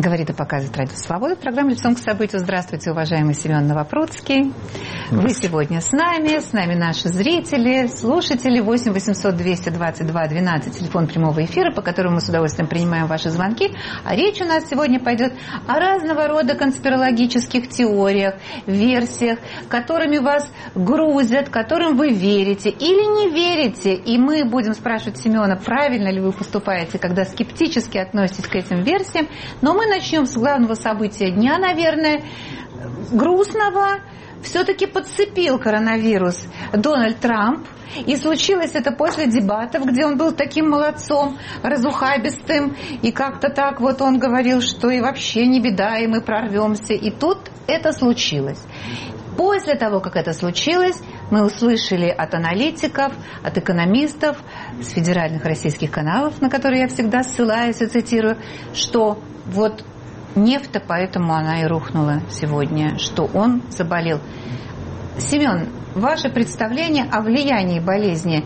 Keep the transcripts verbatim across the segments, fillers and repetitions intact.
Говорит и показывает Радио Свобода. Программа «Лицом к событию». Здравствуйте, уважаемый Семен Новопроцкий. Вы сегодня с нами, с нами наши зрители, слушатели. восемь восемьсот двести двадцать два двенадцать, телефон прямого эфира, по которому мы с удовольствием принимаем ваши звонки. А речь у нас сегодня пойдет о разного рода конспирологических теориях, версиях, которыми вас грузят, которым вы верите или не верите. И мы будем спрашивать Семена, правильно ли вы поступаете, когда скептически относитесь к этим версиям. Но мы начнем с главного события дня, наверное, грустного. Все-таки подцепил коронавирус Дональд Трамп. И случилось это после дебатов, где он был таким молодцом, разухабистым. И как-то так вот он говорил, что и вообще не беда, и мы прорвемся. И тут это случилось. После того, как это случилось, мы услышали от аналитиков, от экономистов с федеральных российских каналов, на которые я всегда ссылаюсь и цитирую, что вот нефть-то поэтому она и рухнула сегодня, что он заболел. Семен, ваше представление о влиянии болезни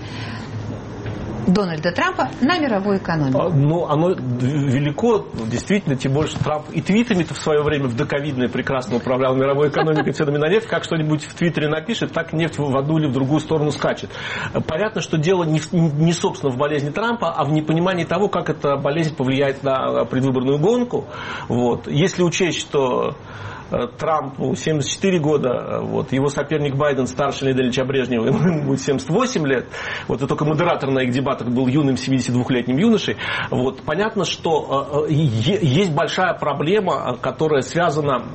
Дональда Трампа на мировую экономику? Ну, оно велико, действительно, тем больше Трамп и твитами-то в свое время в доковидное прекрасно управлял мировой экономикой, ценами на нефть. Как что-нибудь в Твиттере напишет, так нефть в одну или в другую сторону скачет. Понятно, что дело не, не собственно в болезни Трампа, а в непонимании того, как эта болезнь повлияет на предвыборную гонку. Вот. Если учесть, что Трампу семьдесят четыре года, вот, его соперник Байден старше Леонида Ильича Брежнева, ему будет семьдесят восемь лет, вот, и только модератор на их дебатах был юным семидесятидвухлетним юношей, вот, понятно, что э, есть большая проблема, которая связана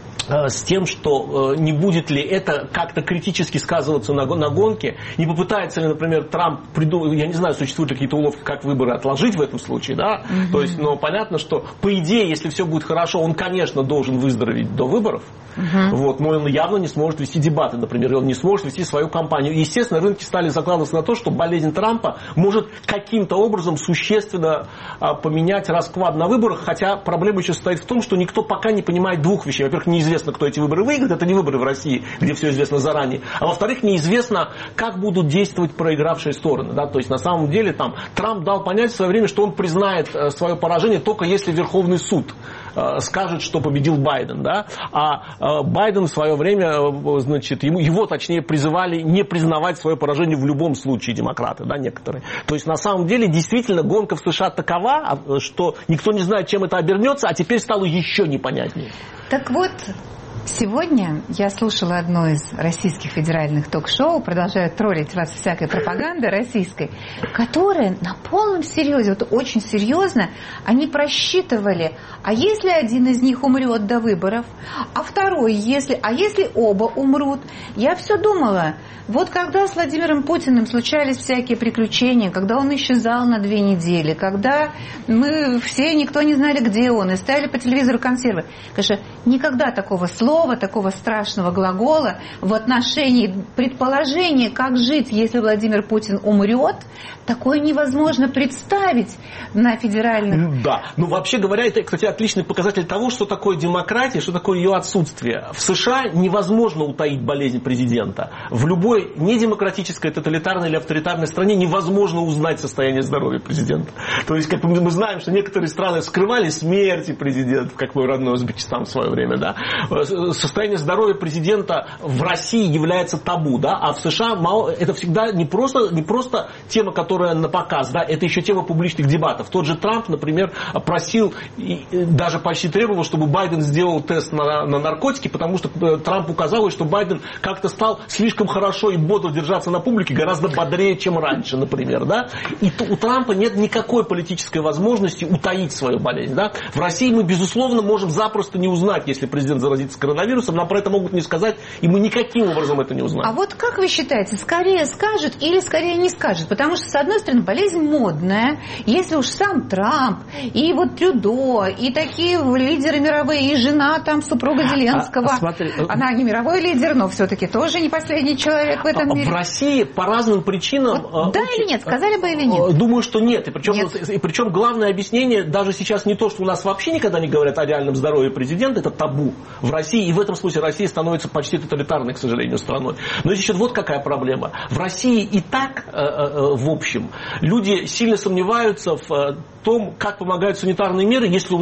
с тем, что не будет ли это как-то критически сказываться на, на гонке, не попытается ли, например, Трамп придумать, я не знаю, существуют ли какие-то уловки, как выборы отложить в этом случае, да, mm-hmm. То есть, но понятно, что по идее, если все будет хорошо, он, конечно, должен выздороветь до выборов, mm-hmm. вот, но он явно не сможет вести дебаты, например, он не сможет вести свою кампанию. И, естественно, рынки стали закладываться на то, что болезнь Трампа может каким-то образом существенно а, поменять расклад на выборах, хотя проблема еще состоит в том, что никто пока не понимает двух вещей. Во-первых, неизвестно, кто эти выборы выиграет, это не выборы в России, где все известно заранее. А во-вторых, неизвестно, как будут действовать проигравшие стороны. Да? То есть, на самом деле, там, Трамп дал понять в свое время, что он признает э, свое поражение только если Верховный суд э, скажет, что победил Байден. Да? А э, Байден в свое время, э, значит, ему, его, точнее, призывали не признавать свое поражение в любом случае, демократы, да, некоторые. То есть, на самом деле, действительно, гонка в США такова, что никто не знает, чем это обернется, а теперь стало еще непонятнее. Так вот, сегодня я слушала одно из российских федеральных ток-шоу, продолжают троллить вас всякой пропагандой российской, которая на полном серьезе, вот очень серьезно, они просчитывали, а если один из них умрет до выборов, а второй, если, а если оба умрут. Я все думала, вот когда с Владимиром Путиным случались всякие приключения, когда он исчезал на две недели, когда мы все, никто не знали, где он, и ставили по телевизору консервы, конечно, никогда такого слова, такого страшного глагола в отношении предположения, как жить, если Владимир Путин умрет, такое невозможно представить на федеральных... Да, ну вообще говоря, это, кстати, отличный показатель того, что такое демократия, что такое ее отсутствие. В США невозможно утаить болезнь президента. В любой недемократической, тоталитарной или авторитарной стране невозможно узнать состояние здоровья президента. То есть, как мы знаем, что некоторые страны скрывали смерти президента, как мой родной Узбекистан в свое время, да. Состояние здоровья президента в России является табу, да, а в США мало, это всегда не просто, не просто тема, которая на показ, да, это еще тема публичных дебатов. Тот же Трамп, например, просил и даже почти требовал, чтобы Байден сделал тест на, на наркотики, потому что Трампу казалось, что Байден как-то стал слишком хорошо и бодро держаться на публике, гораздо бодрее, чем раньше, например, да. И у Трампа нет никакой политической возможности утаить свою болезнь, да. В России мы, безусловно, можем запросто не узнать, если президент заразится коронавирусом, нам про это могут не сказать, и мы никаким образом это не узнаем. А вот как вы считаете, скорее скажет или скорее не скажет? Потому что, с одной стороны, болезнь модная. Если уж сам Трамп, и вот Трюдо, и такие лидеры мировые, и жена там, супруга Зеленского. А, а смотри, она не мировой лидер, но все-таки тоже не последний человек в этом мире. В России по разным причинам... Вот, да очень, или нет? Сказали бы или нет? Думаю, что нет. И причем, нет. И причем главное объяснение даже сейчас не то, что у нас вообще никогда не говорят о реальном здоровье президента, это табу в России. И в этом смысле Россия становится почти тоталитарной, к сожалению, страной. Но есть еще вот какая проблема. В России и так, в общем, люди сильно сомневаются в том, как помогают санитарные меры, если у нас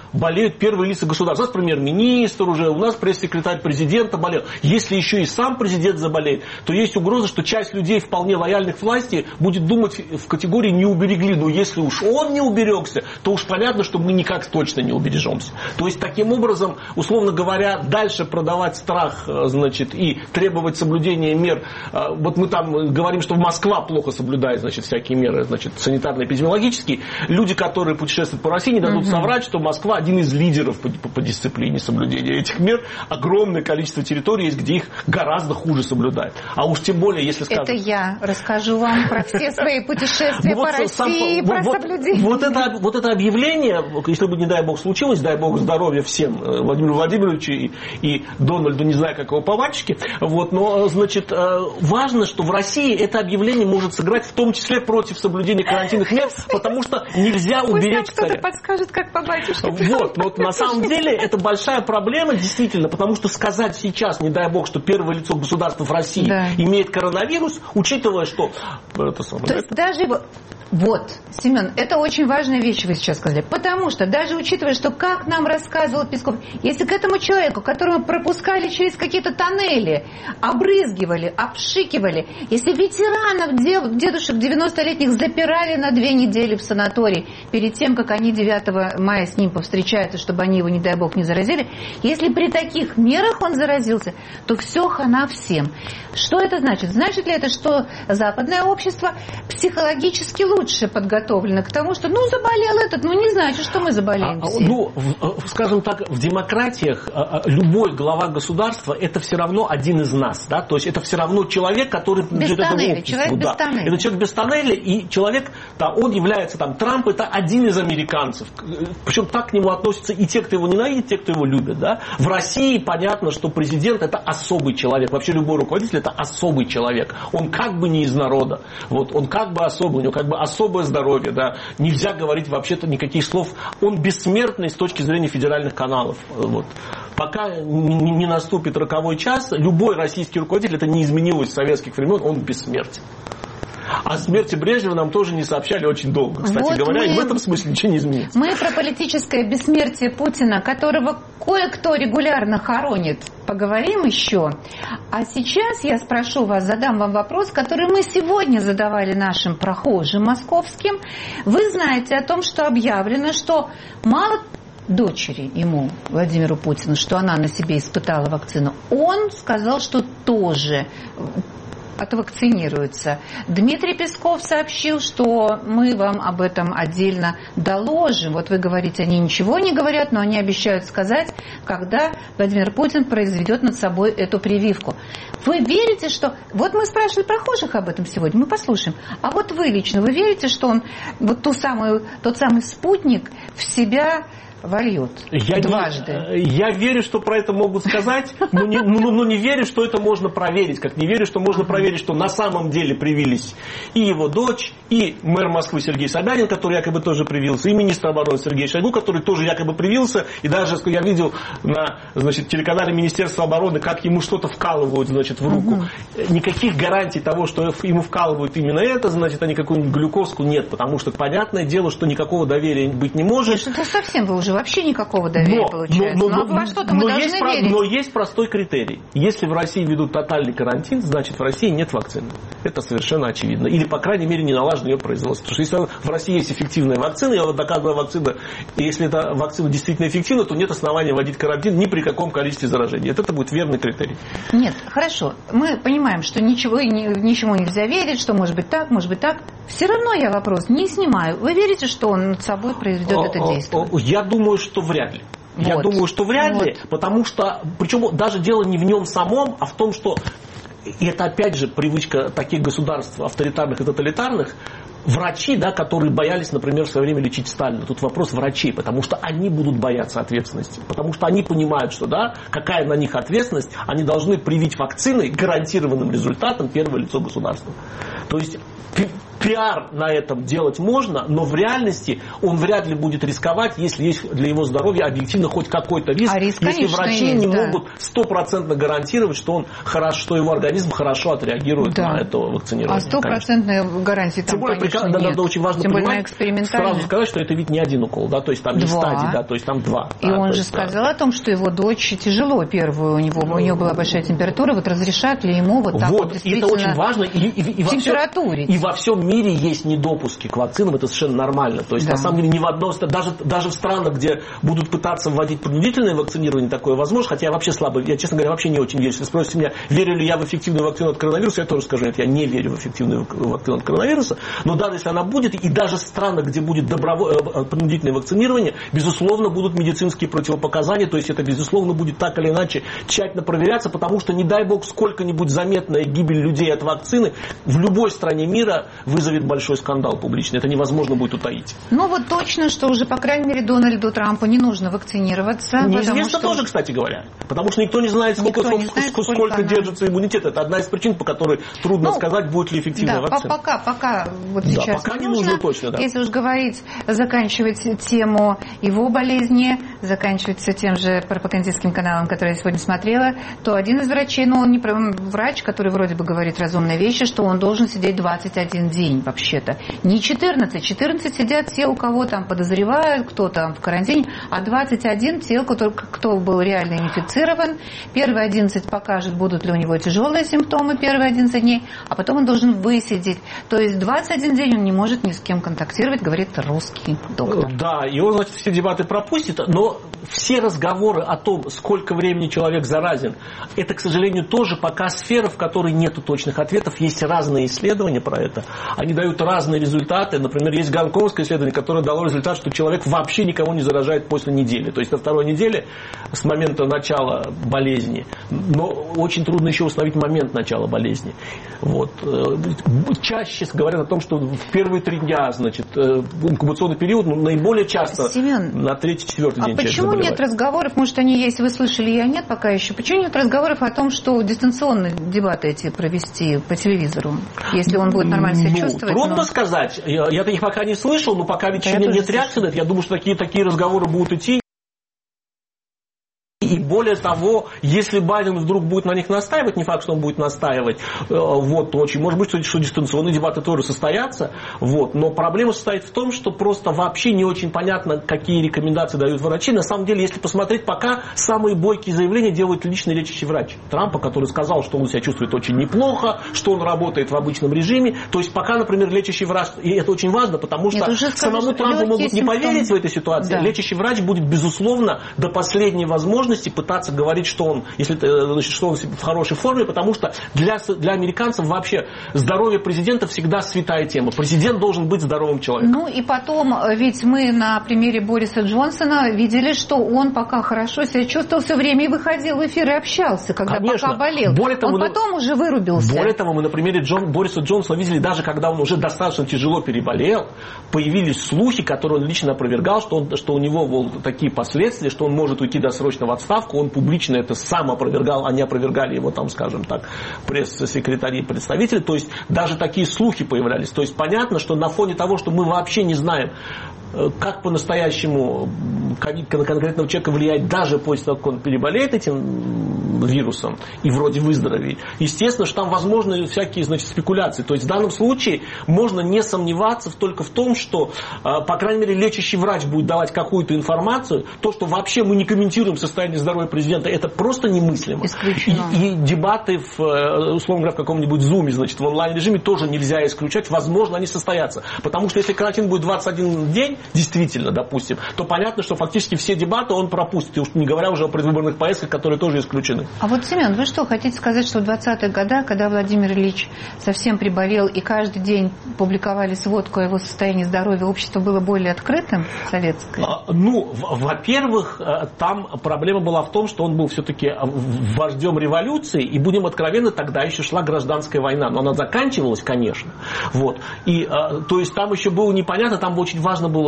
болеют первые лица государства. У нас премьер-министр уже, у нас пресс-секретарь президента болел. Если еще и сам президент заболеет, то есть угроза, что часть людей, вполне лояльных власти, будет думать в категории «не уберегли». Но если уж он не уберегся, то уж понятно, что мы никак точно не убережемся. То есть, таким образом, условно говоря, дальше продавать страх, значит, и требовать соблюдения мер. Вот мы там говорим, что Москва плохо соблюдает, значит, всякие меры, значит, санитарно-эпидемиологические. Люди, которые путешествуют по России, не дадут угу. соврать, что Москва один из лидеров по, по, по дисциплине соблюдения этих мер. Огромное количество территорий есть, где их гораздо хуже соблюдают. А уж тем более, если скажут... Это я расскажу вам про все свои путешествия по России, про соблюдение. Вот это, вот это объявление, если бы, не дай бог, случилось, дай бог здоровья всем, Владимиру Владимировичу и, и Дональду, не знаю, как его по мальчике, вот, но, значит, важно, что в России это объявление может сыграть в том числе против соблюдения карантинных мер, потому что нельзя уберечь царя. Кто-то подскажет, как по батюшке. Вот, вот на самом деле это большая проблема, действительно, потому что сказать сейчас, не дай бог, что первое лицо государства в России да. имеет коронавирус, учитывая, что... Это самое, То есть это... даже... Вот, Семен, это очень важная вещь, вы сейчас сказали. Потому что, даже учитывая, что, как нам рассказывал Песков, если к этому человеку, которого пропускали через какие-то тоннели, обрызгивали, обшикивали, если ветеранов, дедушек девяностолетних запирали на две недели в санаторий перед тем, как они девятого мая с ним повстречаются, чтобы они его, не дай бог, не заразили, если при таких мерах он заразился, то все хана всем. Что это значит? Значит ли это, что западное общество психологически лучше лучше подготовлено к тому, что, ну, заболел этот, ну, не значит, что мы заболеем все. Ну, скажем так, в демократиях любой глава государства это все равно один из нас, да, то есть это все равно человек, который принадлежит этому обществу. Человек без да. тоннеля. Это человек без тоннеля, и человек, да, он является, там, Трамп это один из американцев, причем так к нему относятся и те, кто его ненавидит, и те, кто его любит, да. В России понятно, что президент это особый человек, вообще любой руководитель это особый человек, он как бы не из народа, вот, он как бы особый, у него как бы особое здоровье, да, нельзя говорить вообще-то никаких слов. Он бессмертный с точки зрения федеральных каналов. Вот. Пока не наступит роковой час, любой российский руководитель, это не изменилось с советских времен, он бессмертен. О смерти Брежнева нам тоже не сообщали очень долго, кстати вот говоря, мы, и в этом смысле ничего не изменится. Мы про политическое бессмертие Путина, которого кое-кто регулярно хоронит, поговорим еще. А сейчас я спрошу вас, задам вам вопрос, который мы сегодня задавали нашим прохожим московским. Вы знаете о том, что объявлено, что мало дочери ему, Владимиру Путину, что она на себе испытала вакцину. Он сказал, что тоже отвакцинируется. Дмитрий Песков сообщил, что мы вам об этом отдельно доложим. Вот вы говорите, они ничего не говорят, но они обещают сказать, когда Владимир Путин произведет над собой эту прививку. Вы верите, что... Вот мы спрашивали прохожих об этом сегодня, мы послушаем. А вот вы лично, вы верите, что он вот ту самую, тот самый спутник в себя вольет я дважды? Не, я верю, что про это могут сказать, но не, но, но не верю, что это можно проверить. Как не верю, что можно проверить, что на самом деле привились и его дочь, и мэр Москвы Сергей Собянин, который якобы тоже привился, и министр обороны Сергей Шойгу, который тоже якобы привился. И даже я видел на, значит, телеканале Министерства обороны, как ему что-то вкалывают, значит, в руку. Угу. Никаких гарантий того, что ему вкалывают именно это, значит, а не какую-нибудь глюкозку, нет. Потому что понятное дело, что никакого доверия быть не может. Это совсем вы уже вообще никакого доверия но, получается. Но, но, но, но во что-то мы должны есть, верить. Но есть простой критерий. Если в России ведут тотальный карантин, значит в России нет вакцины. Это совершенно очевидно. Или, по крайней мере, не налажено ее производство. Потому что если в России есть эффективная вакцина, я вот доказываю вакцина, и если эта вакцина действительно эффективна, то нет основания вводить карантин ни при каком количестве заражений. Это, это будет верный критерий. Нет, хорошо. Мы понимаем, что ничего, ничему нельзя верить, что может быть так, может быть так. Все равно я вопрос не снимаю. Вы верите, что он над собой произведет это действие? Я думаю, что вряд ли. Вот. Я думаю, что вряд вот. ли, потому что, причем даже дело не в нем самом, а в том, что, и это опять же привычка таких государств авторитарных и тоталитарных, врачи, да, которые боялись, например, в свое время лечить Сталина. Тут вопрос врачей, потому что они будут бояться ответственности. Потому что они понимают, что да, какая на них ответственность, они должны привить вакциной гарантированным результатом первое лицо государства. То есть пиар на этом делать можно, но в реальности он вряд ли будет рисковать, если есть для его здоровья объективно хоть какой-то риск, а риск, если конечно, врачи есть, не да. могут стопроцентно гарантировать, что, он хорошо, что его организм хорошо отреагирует да. на это вакцинирование. А стопроцентной гарантии там, Тем более, конечно, надо, нет. надо очень важно Тем понимать, сразу сказать, что это ведь не один укол, да, то есть там два. есть стадии, да, то есть там два. И да, он же есть, сказал да. о том, что его дочь тяжело первую, у него, у нее была большая температура, вот разрешат ли ему вот так вот, вот действительно... это очень важно. И, и, и, в температуре. И во всем мире есть недопуски к вакцинам, это совершенно нормально. То есть, да. на самом деле, ни в одном, даже, даже в странах, где будут пытаться вводить принудительное вакцинирование, такое возможно, хотя я вообще слабо, я, честно говоря, вообще не очень верю. Если спросите меня, верю ли я в эффективную вакцину от коронавируса, я тоже скажу, нет, я не верю в эффективную вакцину от коронавируса, но даже если она будет, и даже в странах, где будет доброво... принудительное вакцинирование, безусловно, будут медицинские противопоказания, то есть это, безусловно, будет так или иначе тщательно проверяться, потому что, не дай бог, сколько-нибудь заметная гибель людей от вакцины в любой стране мира вызовет большой скандал публичный. Это невозможно будет утаить. Ну вот точно, что уже, по крайней мере, Дональду Трампу не нужно вакцинироваться. Неизвестно что... тоже, кстати говоря. Потому что никто не знает, сколько, никто не сколько, знает, сколько, сколько сколько она... держится иммунитет. Это одна из причин, по которой трудно ну, сказать, будет ли эффективная да, вакцина. Пока, пока вот да, сейчас пока не не нужно. нужно точно, да. Если уж говорить, заканчивать тему его болезни, заканчивать все тем же пропагандистским каналом, который я сегодня смотрела, то один из врачей, ну он не врач, который вроде бы говорит разумные вещи, что он должен сидеть двадцать один день вообще-то. Не четырнадцать. четырнадцать сидят те, у кого там подозревают, кто там в карантине, а двадцать один те, кто, кто был реально инфицирован. Первые одиннадцать покажут, будут ли у него тяжелые симптомы первые одиннадцать дней, а потом он должен высидеть. То есть двадцать один день он не может ни с кем контактировать, говорит русский доктор. Да, и он, значит, все дебаты пропустит, но все разговоры о том, сколько времени человек заразен, это, к сожалению, тоже пока сфера, в которой нет точных ответов. Есть разные исследования про это. Они дают разные результаты. Например, есть гонконгское исследование, которое дало результат, что человек вообще никого не заражает после недели. То есть на второй неделе с момента начала болезни. Но очень трудно еще установить момент начала болезни. Вот. Чаще говорят о том, что в первые три дня, значит, инкубационный период, ну, наиболее часто Семен, на третий-четвертый день а человек почему заболевает. нет разговоров, может они есть, вы слышали, я нет пока еще, почему нет разговоров о том, что дистанционные дебаты эти провести по телевизору, если он будет нормально себя ну, чувствовать? Трудно но... сказать, я-то их пока не слышал, но пока ведь да нет реакции на это, я думаю, что такие, такие разговоры будут идти. И более того, если Байден вдруг будет на них настаивать, не факт, что он будет настаивать, вот, то очень может быть, что, что дистанционные дебаты тоже состоятся, вот, но проблема состоит в том, что просто вообще не очень понятно, какие рекомендации дают врачи. На самом деле, если посмотреть, пока самые бойкие заявления делает личный лечащий врач Трампа, который сказал, что он себя чувствует очень неплохо, что он работает в обычном режиме. То есть пока, например, лечащий врач, и это очень важно, потому что Нет, самому Трампу могут не поверить в этой ситуации, да. Лечащий врач будет, безусловно, до последней возможности пытаться говорить, что он, если, значит, что он в хорошей форме, потому что для, для американцев вообще здоровье президента всегда святая тема. Президент должен быть здоровым человеком. Ну и потом, ведь мы на примере Бориса Джонсона видели, что он пока хорошо себя чувствовал все время и выходил в эфир и общался, когда Конечно. пока болел. Более того, он потом уже вырубился. Более того, мы на примере Джон, Бориса Джонсона видели, даже когда он уже достаточно тяжело переболел, появились слухи, которые он лично опровергал, что, он, что у него вот такие последствия, что он может уйти досрочно в отставку. Он публично это сам опровергал, они опровергали его, там, скажем так, пресс-секретари и представители. То есть даже такие слухи появлялись. То есть понятно, что на фоне того, что мы вообще не знаем, как по-настоящему на конкретного человека влияет даже после того, как он переболеет этим вирусом и вроде выздоровеет. Естественно, что там возможны всякие, значит, спекуляции. То есть в данном случае можно не сомневаться только в том, что, по крайней мере, лечащий врач будет давать какую-то информацию. То, что вообще мы не комментируем состояние здоровья президента, это просто немыслимо. И, и дебаты, в, условно говоря, в каком-нибудь зуме, значит, в онлайн-режиме тоже нельзя исключать. Возможно, они состоятся. Потому что если карантин будет двадцать один день, действительно, допустим, то понятно, что фактически все дебаты он пропустит, и уж не говоря уже о предвыборных поездках, которые тоже исключены. А вот, Семен, вы что, хотите сказать, что в двадцатых годах, когда Владимир Ильич совсем приболел, и каждый день публиковали сводку о его состоянии здоровья, общество было более открытым, советское? А, ну, во-первых, там проблема была в том, что он был все-таки вождем революции, и, будем откровенны, тогда еще шла гражданская война, но она заканчивалась, конечно. Вот. И, то есть там еще было непонятно, там очень важно было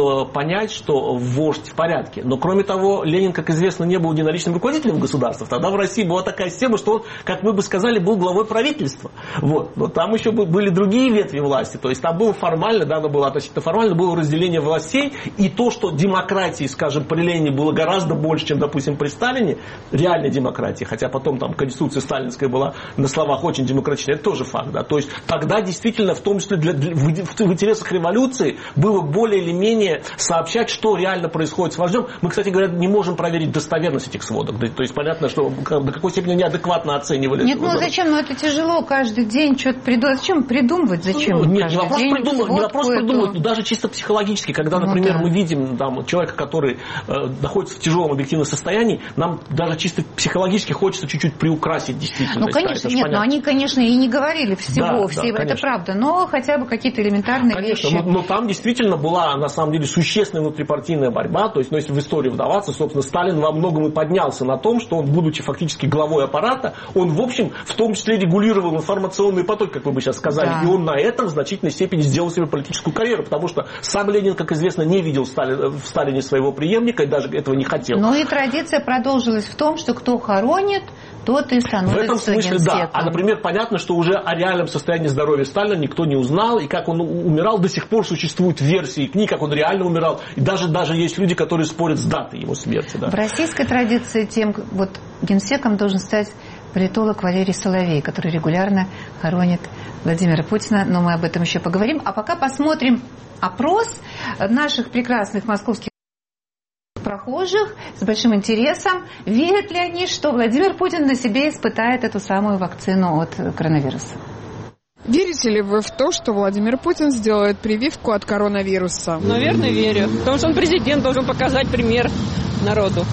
было понять, что вождь в порядке. Но кроме того, Ленин, как известно, не был единоличным руководителем государства. Тогда в России была такая система, что он, как мы бы сказали, был главой правительства. Вот. Но там еще были другие ветви власти. То есть там было формально, да, оно было относительно формально, было разделение властей. И то, что демократии, скажем, при Ленине было гораздо больше, чем, допустим, при Сталине, реальной демократии, хотя потом там конституция сталинская была на словах очень демократичная, это тоже факт. Да. То есть тогда действительно, в том числе для, для, в, в интересах революции, было более или менее сообщать, что реально происходит с вождем. Мы, кстати говоря, не можем проверить достоверность этих сводок. То есть понятно, что до какой степени они адекватно оценивали. Нет, ну зачем? Ну это тяжело каждый день что-то придумать. Зачем придумывать? Зачем? Ну, нет, не вопрос придумывать, не вопрос придумывать, но даже чисто психологически, когда, например, ну, да. мы видим там, человека, который э, находится в тяжелом объективном состоянии, нам даже чисто психологически хочется чуть-чуть приукрасить действительно. Ну, конечно, нет, но они, конечно, и не говорили всего, да, все, да, это правда, но хотя бы какие-то элементарные конечно, вещи. Но, но там действительно была, на самом деле, существенная внутрипартийная борьба, то есть, ну, если в историю вдаваться, собственно, Сталин во многом и поднялся на том, что он, будучи фактически главой аппарата, он, в общем, в том числе регулировал информационный поток, как вы бы сейчас сказали, да. И он на этом в значительной степени сделал себе политическую карьеру, потому что сам Ленин, как известно, не видел в Сталине, в Сталине своего преемника и даже этого не хотел. Ну и традиция продолжилась в том, что кто хоронит, тот и становится в этом смысле, генсеком. Да. А, например, понятно, что уже о реальном состоянии здоровья Сталина никто не узнал, и как он умирал, до сих пор существуют версии книг, как он реально умирал, и даже, даже есть люди, которые спорят с датой его смерти. Да. В российской традиции тем, вот генсеком должен стать политолог Валерий Соловей, который регулярно хоронит Владимира Путина, но мы об этом еще поговорим. А пока посмотрим опрос наших прекрасных московских прохожих с большим интересом, верят ли они, что Владимир Путин на себе испытает эту самую вакцину от коронавируса. Верите ли вы в то, что Владимир Путин сделает прививку от коронавируса? Наверное, верю. Потому что он президент, должен показать пример народу.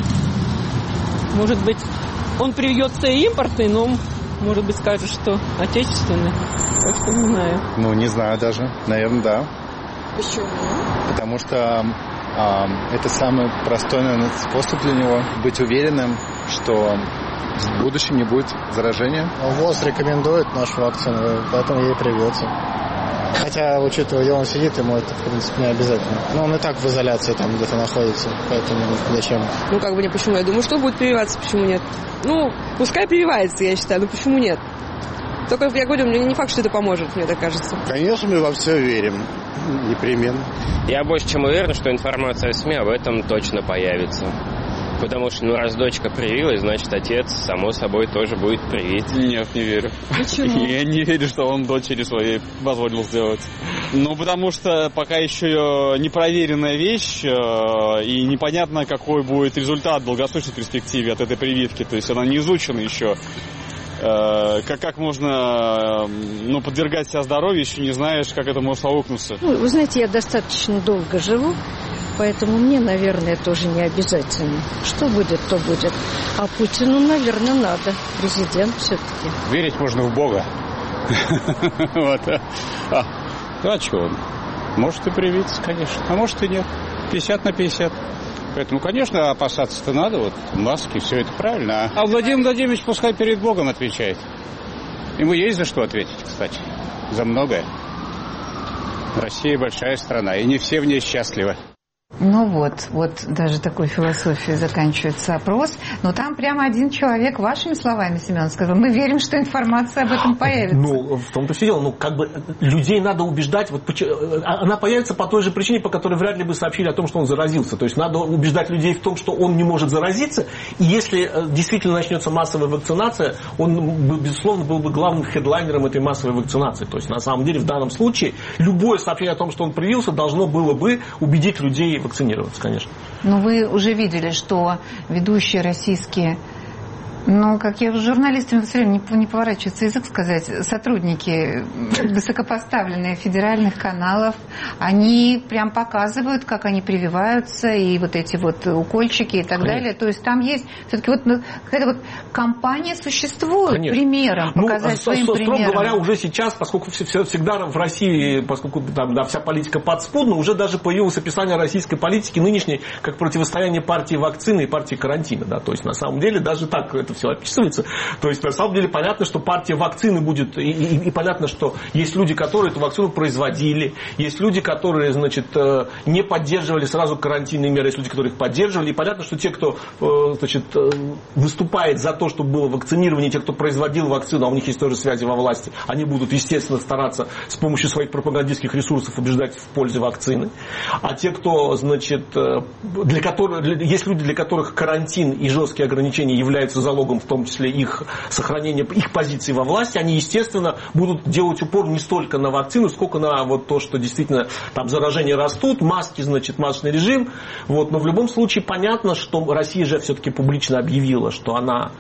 Может быть, он привьется и импортный, но, может быть, скажет, что отечественный. Так что не знаю. Ну, не знаю даже. Наверное, да. Почему? Потому что а, это самый простой, наверное, способ для него быть уверенным, что в будущем не будет заражения. ВОЗ рекомендует нашу вакцину, поэтому ей привьется. Хотя, учитывая, где он сидит, ему это, в принципе, не обязательно. Но он и так в изоляции там где-то находится, поэтому зачем? Ну, как бы не почему. Я думаю, что будет прививаться, почему нет? Ну, пускай прививается, я считаю, но почему нет? Только, я говорю, мне не факт, что это поможет, мне так кажется. Конечно, мы во все верим. Непременно. Я больше чем уверен, что информация в СМИ об этом точно появится. Потому что, ну, раз дочка привилась, значит, отец, само собой, тоже будет привит. Нет, не верю. Почему? Я не верю, что он дочери своей позволил сделать. Ну, потому что пока еще непроверенная вещь, и непонятно, какой будет результат в долгосрочной перспективе от этой прививки. То есть она не изучена еще. Как, как можно ну, подвергать себя здоровью, еще не знаешь, как это может аукнуться? Ну, вы знаете, я достаточно долго живу, поэтому мне, наверное, тоже не обязательно. Что будет, то будет. А Путину, наверное, надо. Президент все-таки. Верить можно в Бога. Вот. А, а что он? Может и привиться, конечно. А может и нет. пятьдесят на пятьдесят. Поэтому, конечно, опасаться-то надо, вот, маски, все это правильно. А Владимир Владимирович пускай перед Богом отвечает. Ему есть за что ответить, кстати, за многое. Россия большая страна, и не все в ней счастливы. Ну вот, вот даже такой философией заканчивается опрос. Но там прямо один человек, вашими словами, Семен, сказал, мы верим, что информация об этом появится. Ну, в том-то все дело. Ну, как бы людей надо убеждать. Вот, она появится по той же причине, по которой вряд ли бы сообщили о том, что он заразился. То есть надо убеждать людей в том, что он не может заразиться. И если действительно начнется массовая вакцинация, он, безусловно, был бы главным хедлайнером этой массовой вакцинации. То есть, на самом деле, в данном случае, любое сообщение о том, что он привился, должно было бы убедить людей вакцинироваться, конечно. Но вы уже видели, что ведущие российские, ну, как я с журналистами все время не, не поворачивается язык сказать, сотрудники высокопоставленные федеральных каналов, они прям показывают, как они прививаются, и вот эти вот укольчики и так Конечно. Далее. То есть там есть все-таки вот ну, какая-то вот компания существует, Конечно. Примером, показать ну, своим со, примером. Строго говоря, уже сейчас, поскольку все, все, всегда в России, поскольку там да, вся политика подспудна, уже даже появилось описание российской политики нынешней как противостояние партии вакцины и партии карантина. Да? То есть на самом деле даже так это это все описывается. То есть, на самом деле, понятно, что партия вакцины будет, и, и, и понятно, что есть люди, которые эту вакцину производили, есть люди, которые, значит, не поддерживали сразу карантинные меры, есть люди, которые их поддерживали, и понятно, что те, кто, значит, выступает за то, чтобы было вакцинирование, те, кто производил вакцину, а у них есть тоже связи во власти, они будут, естественно, стараться с помощью своих пропагандистских ресурсов убеждать в пользе вакцины. А те, кто, значит, для которых, есть люди, для которых карантин и жесткие ограничения являются залогом, в том числе их сохранения, их позиций во власти, они, естественно, будут делать упор не столько на вакцину, сколько на вот то, что действительно там заражения растут, маски, значит, масочный режим. Вот. Но в любом случае понятно, что Россия же все-таки публично объявила, что она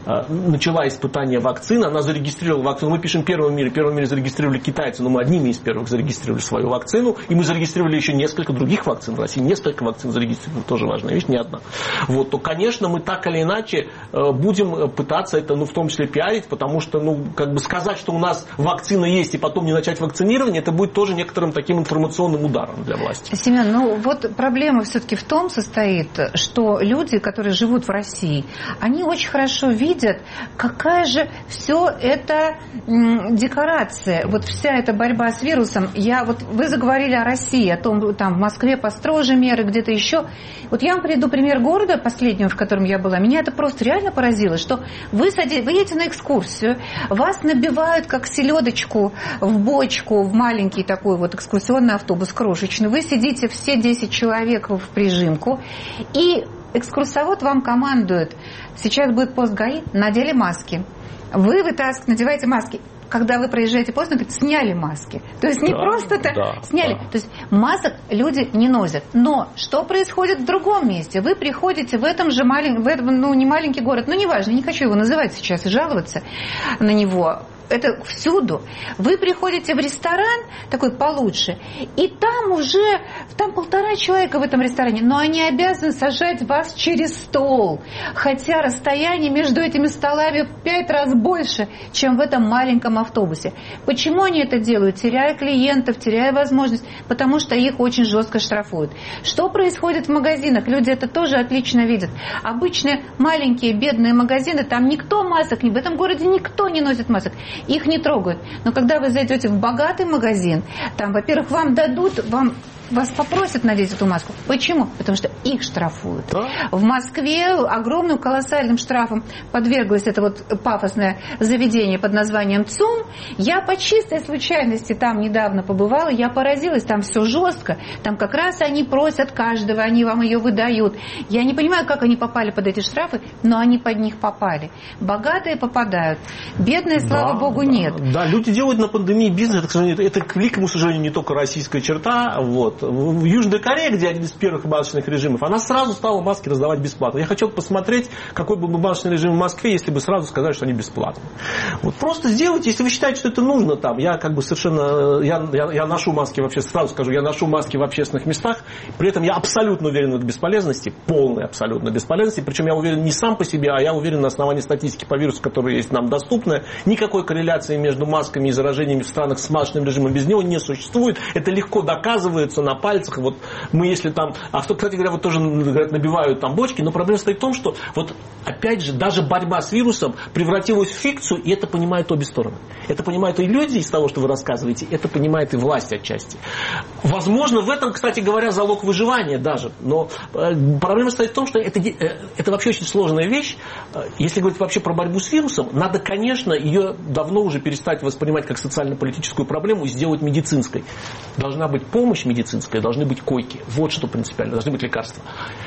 начала испытание вакцины, она зарегистрировала вакцину. Мы пишем первым в мире, первым в мире зарегистрировали китайцы, но мы одними из первых зарегистрировали свою вакцину, и мы зарегистрировали еще несколько других вакцин. В России несколько вакцин зарегистрировано, тоже важная вещь, не одна. Вот, то, конечно, мы так или иначе будем пытаться это, ну, в том числе пиарить, потому что, ну, как бы сказать, что у нас вакцина есть, и потом не начать вакцинирование, это будет тоже некоторым таким информационным ударом для власти. Семен, ну, вот проблема все-таки в том состоит, что люди, которые живут в России, они очень хорошо видят, видят, какая же все это м, декорация, вот вся эта борьба с вирусом. Я, вот вы заговорили о России, о том, там в Москве построже меры, где-то еще. Вот я вам приведу пример города последнего, в котором я была. Меня это просто реально поразило, что вы, сади, вы едете на экскурсию, вас набивают как селедочку в бочку, в маленький такой вот экскурсионный автобус крошечный. Вы сидите все десять человек в прижимку, и экскурсовод вам командует: сейчас будет пост ГАИ, надели маски. Вы вытаскиваете, надеваете маски. Когда вы проезжаете пост, он говорит, сняли маски. То есть не да, просто-то да, сняли. Да. То есть масок люди не носят. Но что происходит в другом месте? Вы приходите в этом же маленьком, в этом, ну, не маленький город, ну, неважно, не хочу его называть сейчас и жаловаться на него. Это всюду. Вы приходите в ресторан, такой получше, и там уже, там полтора человека в этом ресторане, но они обязаны сажать вас через стол. Хотя расстояние между этими столами в пять раз больше, чем в этом маленьком автобусе. Почему они это делают? Теряя клиентов, теряя возможность, потому что их очень жестко штрафуют. Что происходит в магазинах? Люди это тоже отлично видят. Обычные маленькие бедные магазины, там никто масок, в этом городе никто не носит масок. Их не трогают. Но когда вы зайдете в богатый магазин, там, во-первых, вам дадут, вам, вас попросят надеть эту маску. Почему? Потому что их штрафуют. Да? В Москве огромным колоссальным штрафом подверглось это вот пафосное заведение под названием ЦУМ. Я по чистой случайности там недавно побывала, я поразилась, там все жестко. Там как раз они просят каждого, они вам ее выдают. Я не понимаю, как они попали под эти штрафы, но они под них попали. Богатые попадают, бедные, слава да, богу, да, нет. Да, люди делают на пандемии бизнес, это, к сожалению, это, к великому сожалению, не только российская черта. Вот. В Южной Корее, где один из первых масочных режимов, она сразу стала маски раздавать бесплатно. Я хочу посмотреть, какой был бы масочный режим в Москве, если бы сразу сказали, что они бесплатны. Вот просто сделайте, если вы считаете, что это нужно там. Я как бы совершенно, я, я, я ношу маски вообще, сразу скажу, я ношу маски в общественных местах, при этом я абсолютно уверен в их бесполезности, полной абсолютно бесполезности, причем я уверен не сам по себе, а я уверен на основании статистики по вирусу, которая есть нам доступная. Никакой корреляции между масками и заражениями в странах с масочным режимом без него не существует. Это легко доказывается на пальцах. Вот мы если там, а кто, кстати говоря, вот тоже говорят, набивают там бочки, но проблема стоит в том, что вот опять же даже борьба с вирусом превратилась в фикцию, и это понимают обе стороны. Это понимают и люди из того, что вы рассказываете, это понимает и власть отчасти. Возможно, в этом, кстати говоря, залог выживания даже, но проблема стоит в том, что это, это вообще очень сложная вещь. Если говорить вообще про борьбу с вирусом, надо, конечно, ее давно уже перестать воспринимать как социально-политическую проблему и сделать медицинской. Должна быть помощь медицинская, должны быть койки. Вот что принципиально. Должны быть лекарства.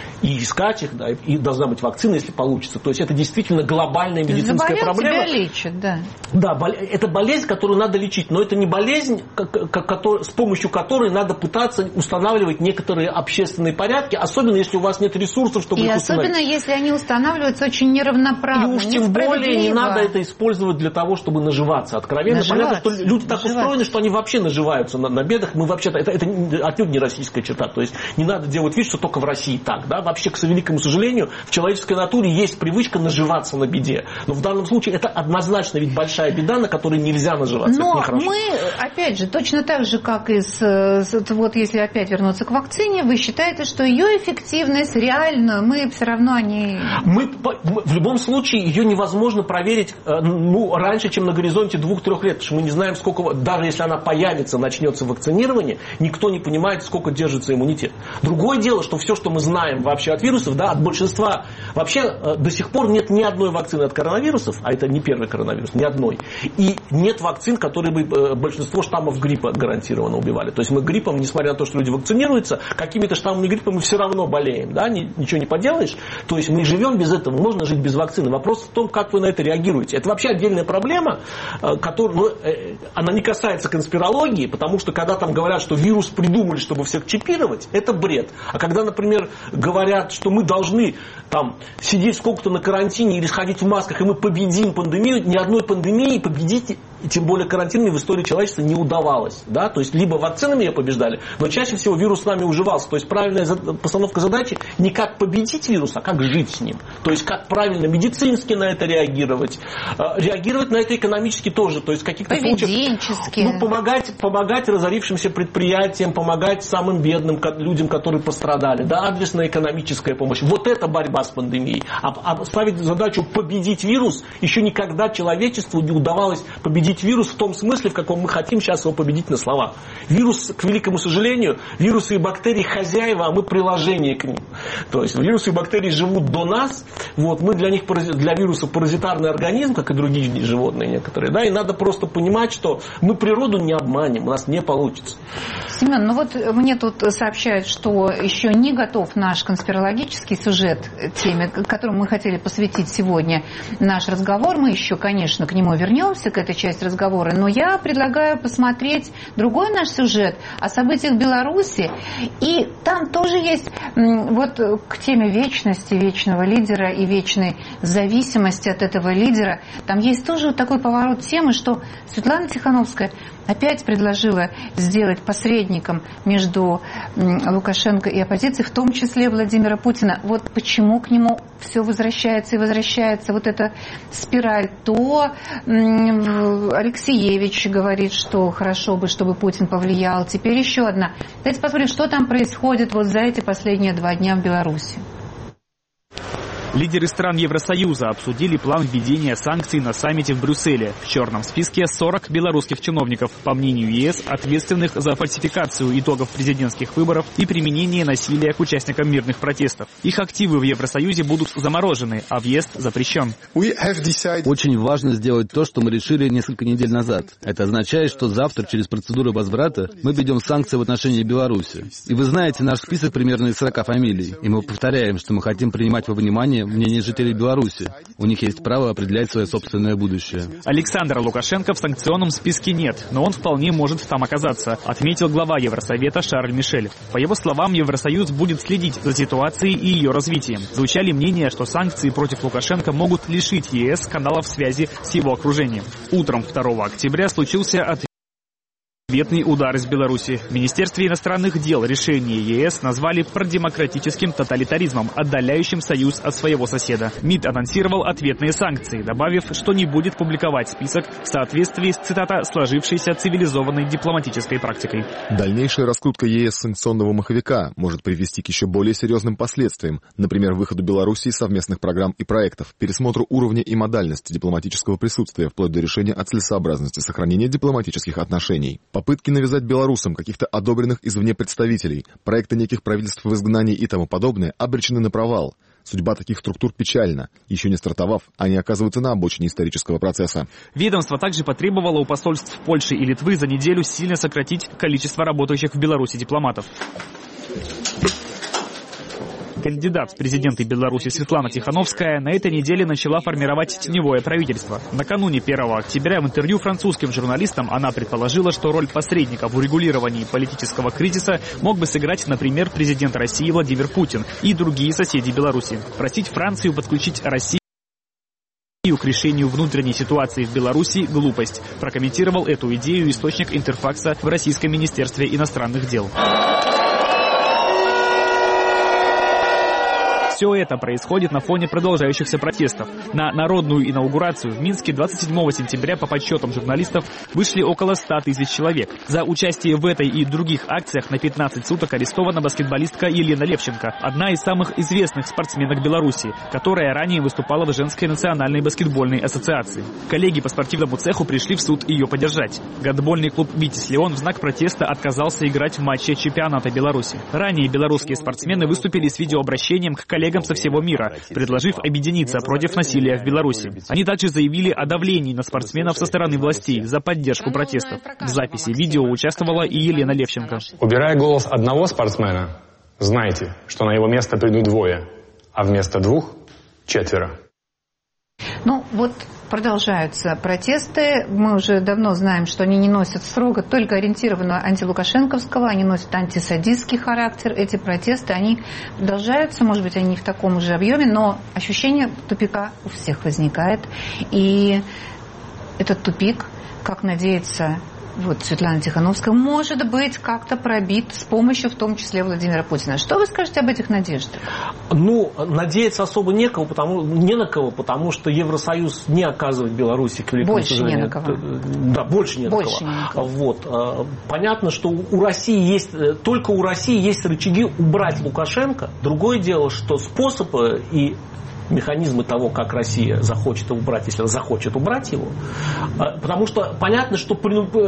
И искать их, да, и должна быть вакцина, если получится. То есть это действительно глобальная медицинская Заболел, проблема. Тебя лечат, да. Да, это болезнь, которую надо лечить. Но это не болезнь, с помощью которой надо пытаться устанавливать некоторые общественные порядки, особенно если у вас нет ресурсов, чтобы и их установить. И особенно если они устанавливаются очень неравноправно. И уж тем более не надо это использовать для того, чтобы наживаться. Откровенно. Наживаться. Понятно, что люди так Наживаться. устроены, что они вообще наживаются на, на бедах. Мы вообще-то это, это отнюдь не российская черта. То есть не надо делать вид, что только в России так. Да? Вообще, к великому сожалению, в человеческой натуре есть привычка наживаться на беде. Но в данном случае это однозначно ведь большая беда, на которой нельзя наживаться. Но мы, опять же, точно так же, как и с, вот если опять вернуться к вакцине, вы считаете, что ее эффективность реально, мы все равно о ней... Мы, мы, в любом случае ее невозможно проверить ну, раньше, чем на горизонте двух-трех лет, потому что мы не знаем, сколько, даже если она появится, начнется вакцинирование, никто не понимает, сколько держится иммунитет. Другое дело, что все, что мы знаем вообще от вирусов, да, от большинства, вообще до сих пор нет ни одной вакцины от коронавирусов, а это не первый коронавирус, ни одной, и нет вакцин, которые бы большинство штаммов гриппа гарантированно убивали. То есть мы гриппом, несмотря на то, что люди вакцинируются, какими-то штаммами гриппа мы все равно болеем, да, ничего не поделаешь. То есть мы живем без этого, можно жить без вакцины. Вопрос в том, как вы на это реагируете. Это вообще отдельная проблема, которая, ну, она не касается конспирологии, потому что когда там говорят, что вирус придумали, чтобы всех чипировать, это бред. А когда, например, говорят, что мы должны там сидеть сколько-то на карантине или сходить в масках, и мы победим пандемию, ни одной пандемии победить, и тем более карантинной, в истории человечества не удавалось. Да? То есть либо вакцинами ее побеждали, но чаще всего вирус с нами уживался. То есть правильная постановка задачи не как победить вирус, а как жить с ним. То есть как правильно медицински на это реагировать. Реагировать на это экономически тоже. То есть в каких-то случаях ну, помогать, помогать разорившимся предприятиям, помогать самым бедным людям, которые пострадали. Да? Адресная экономическая помощь. Вот это борьба с пандемией. А, а ставить задачу победить вирус, еще никогда человечеству не удавалось победить вирус в том смысле, в каком мы хотим сейчас его победить на словах. Вирус, к великому сожалению, вирусы и бактерии хозяева, а мы приложение к ним. То есть вирусы и бактерии живут до нас, вот, мы для них, для вируса паразитарный организм, как и другие животные некоторые, да, и надо просто понимать, что мы природу не обманем, у нас не получится. Семен, ну вот мне тут сообщают, что еще не готов наш конспирологический сюжет теме, которому мы хотели посвятить сегодня наш разговор. Мы еще, конечно, к нему вернемся, к этой части разговора, но я предлагаю посмотреть другой наш сюжет о событиях в Беларуси, и там тоже есть вот к теме вечности, вечного лидера и вечной зависимости от этого лидера, там есть тоже такой поворот темы, что Светлана Тихановская опять предложила сделать посредником между Лукашенко и оппозицией, в том числе Владимира Путина. Вот почему к нему все возвращается и возвращается вот эта спираль. То Алексеевич говорит, что хорошо бы, чтобы Путин повлиял. Теперь еще одна. Давайте посмотрим, что там происходит вот за эти последние два дня в Беларуси. Лидеры стран Евросоюза обсудили план введения санкций на саммите в Брюсселе. В черном списке сорок белорусских чиновников, по мнению ЕС, ответственных за фальсификацию итогов президентских выборов и применение насилия к участникам мирных протестов. Их активы в Евросоюзе будут заморожены, а въезд запрещен. Очень важно сделать то, что мы решили несколько недель назад. Это означает, что завтра через процедуру возврата мы введем санкции в отношении Беларуси. И вы знаете, наш список примерно из сорока фамилий. И мы повторяем, что мы хотим принимать во внимание мнение жителей Беларуси. У них есть право определять свое собственное будущее. Александра Лукашенко в санкционном списке нет, но он вполне может там оказаться, отметил глава Евросовета Шарль Мишель. По его словам, Евросоюз будет следить за ситуацией и ее развитием. Звучали мнения, что санкции против Лукашенко могут лишить ЕС каналов связи с его окружением. Утром второго октября случился ответ. Ответный удар из Беларуси. В Министерстве иностранных дел решение ЕС назвали продемократическим тоталитаризмом, отдаляющим союз от своего соседа. МИД анонсировал ответные санкции, добавив, что не будет публиковать список в соответствии с, цитата, сложившейся цивилизованной дипломатической практикой. Дальнейшая раскрутка ЕС санкционного маховика может привести к еще более серьезным последствиям, например, выходу Беларуси из совместных программ и проектов, пересмотру уровня и модальности дипломатического присутствия, вплоть до решения о целесообразности сохранения дипломатических отношений. Попытки навязать белорусам каких-то одобренных извне представителей, проекты неких правительств в изгнании и тому подобное обречены на провал. Судьба таких структур печальна. Еще не стартовав, они оказываются на обочине исторического процесса. Ведомство также потребовало у посольств Польши и Литвы за неделю сильно сократить количество работающих в Беларуси дипломатов. Кандидат в президенты Беларуси Светлана Тихановская на этой неделе начала формировать теневое правительство. Накануне первого октября в интервью французским журналистам она предположила, что роль посредника в урегулировании политического кризиса мог бы сыграть, например, президент России Владимир Путин и другие соседи Беларуси. Просить Францию подключить Россию к решению внутренней ситуации в Беларуси – глупость. Прокомментировал эту идею источник Интерфакса в Российском министерстве иностранных дел. Все это происходит на фоне продолжающихся протестов. На народную инаугурацию в Минске двадцать седьмого сентября по подсчетам журналистов вышли около ста тысяч человек. За участие в этой и других акциях на пятнадцать суток арестована баскетболистка Елена Левченко, одна из самых известных спортсменок Беларуси, которая ранее выступала в женской национальной баскетбольной ассоциации. Коллеги по спортивному цеху пришли в суд ее поддержать. Гандбольный клуб «Витязь Леон» в знак протеста отказался играть в матче чемпионата Беларуси. Ранее белорусские спортсмены выступили с видеообращением к коллегам со всего мира, предложив объединиться против насилия в Беларуси. Они также заявили о давлении на спортсменов со стороны властей за поддержку протестов. В записи видео участвовала и Елена Левченко. Убирая голос одного спортсмена, знайте, что на его место придут двое, а вместо двух – четверо. Ну вот продолжаются протесты. Мы уже давно знаем, что они не носят строго только ориентированного антилукашенковского, они носят антисадистский характер. Эти протесты, они продолжаются, может быть, они не в таком же объеме, но ощущение тупика у всех возникает. И этот тупик, как надеется вот Светлана Тихановская, может быть как-то пробит с помощью в том числе Владимира Путина. Что вы скажете об этих надеждах? Ну, надеяться особо некого, потому, не на кого, потому что Евросоюз не оказывает Беларуси, к великому больше сожалению. Не на кого. Да, больше не больше на кого. Не на кого. Вот. Понятно, что у России есть, только у России есть рычаги убрать Лукашенко. Другое дело, что способы и механизмы того, как Россия захочет его убрать, если она захочет убрать его. Потому что понятно, что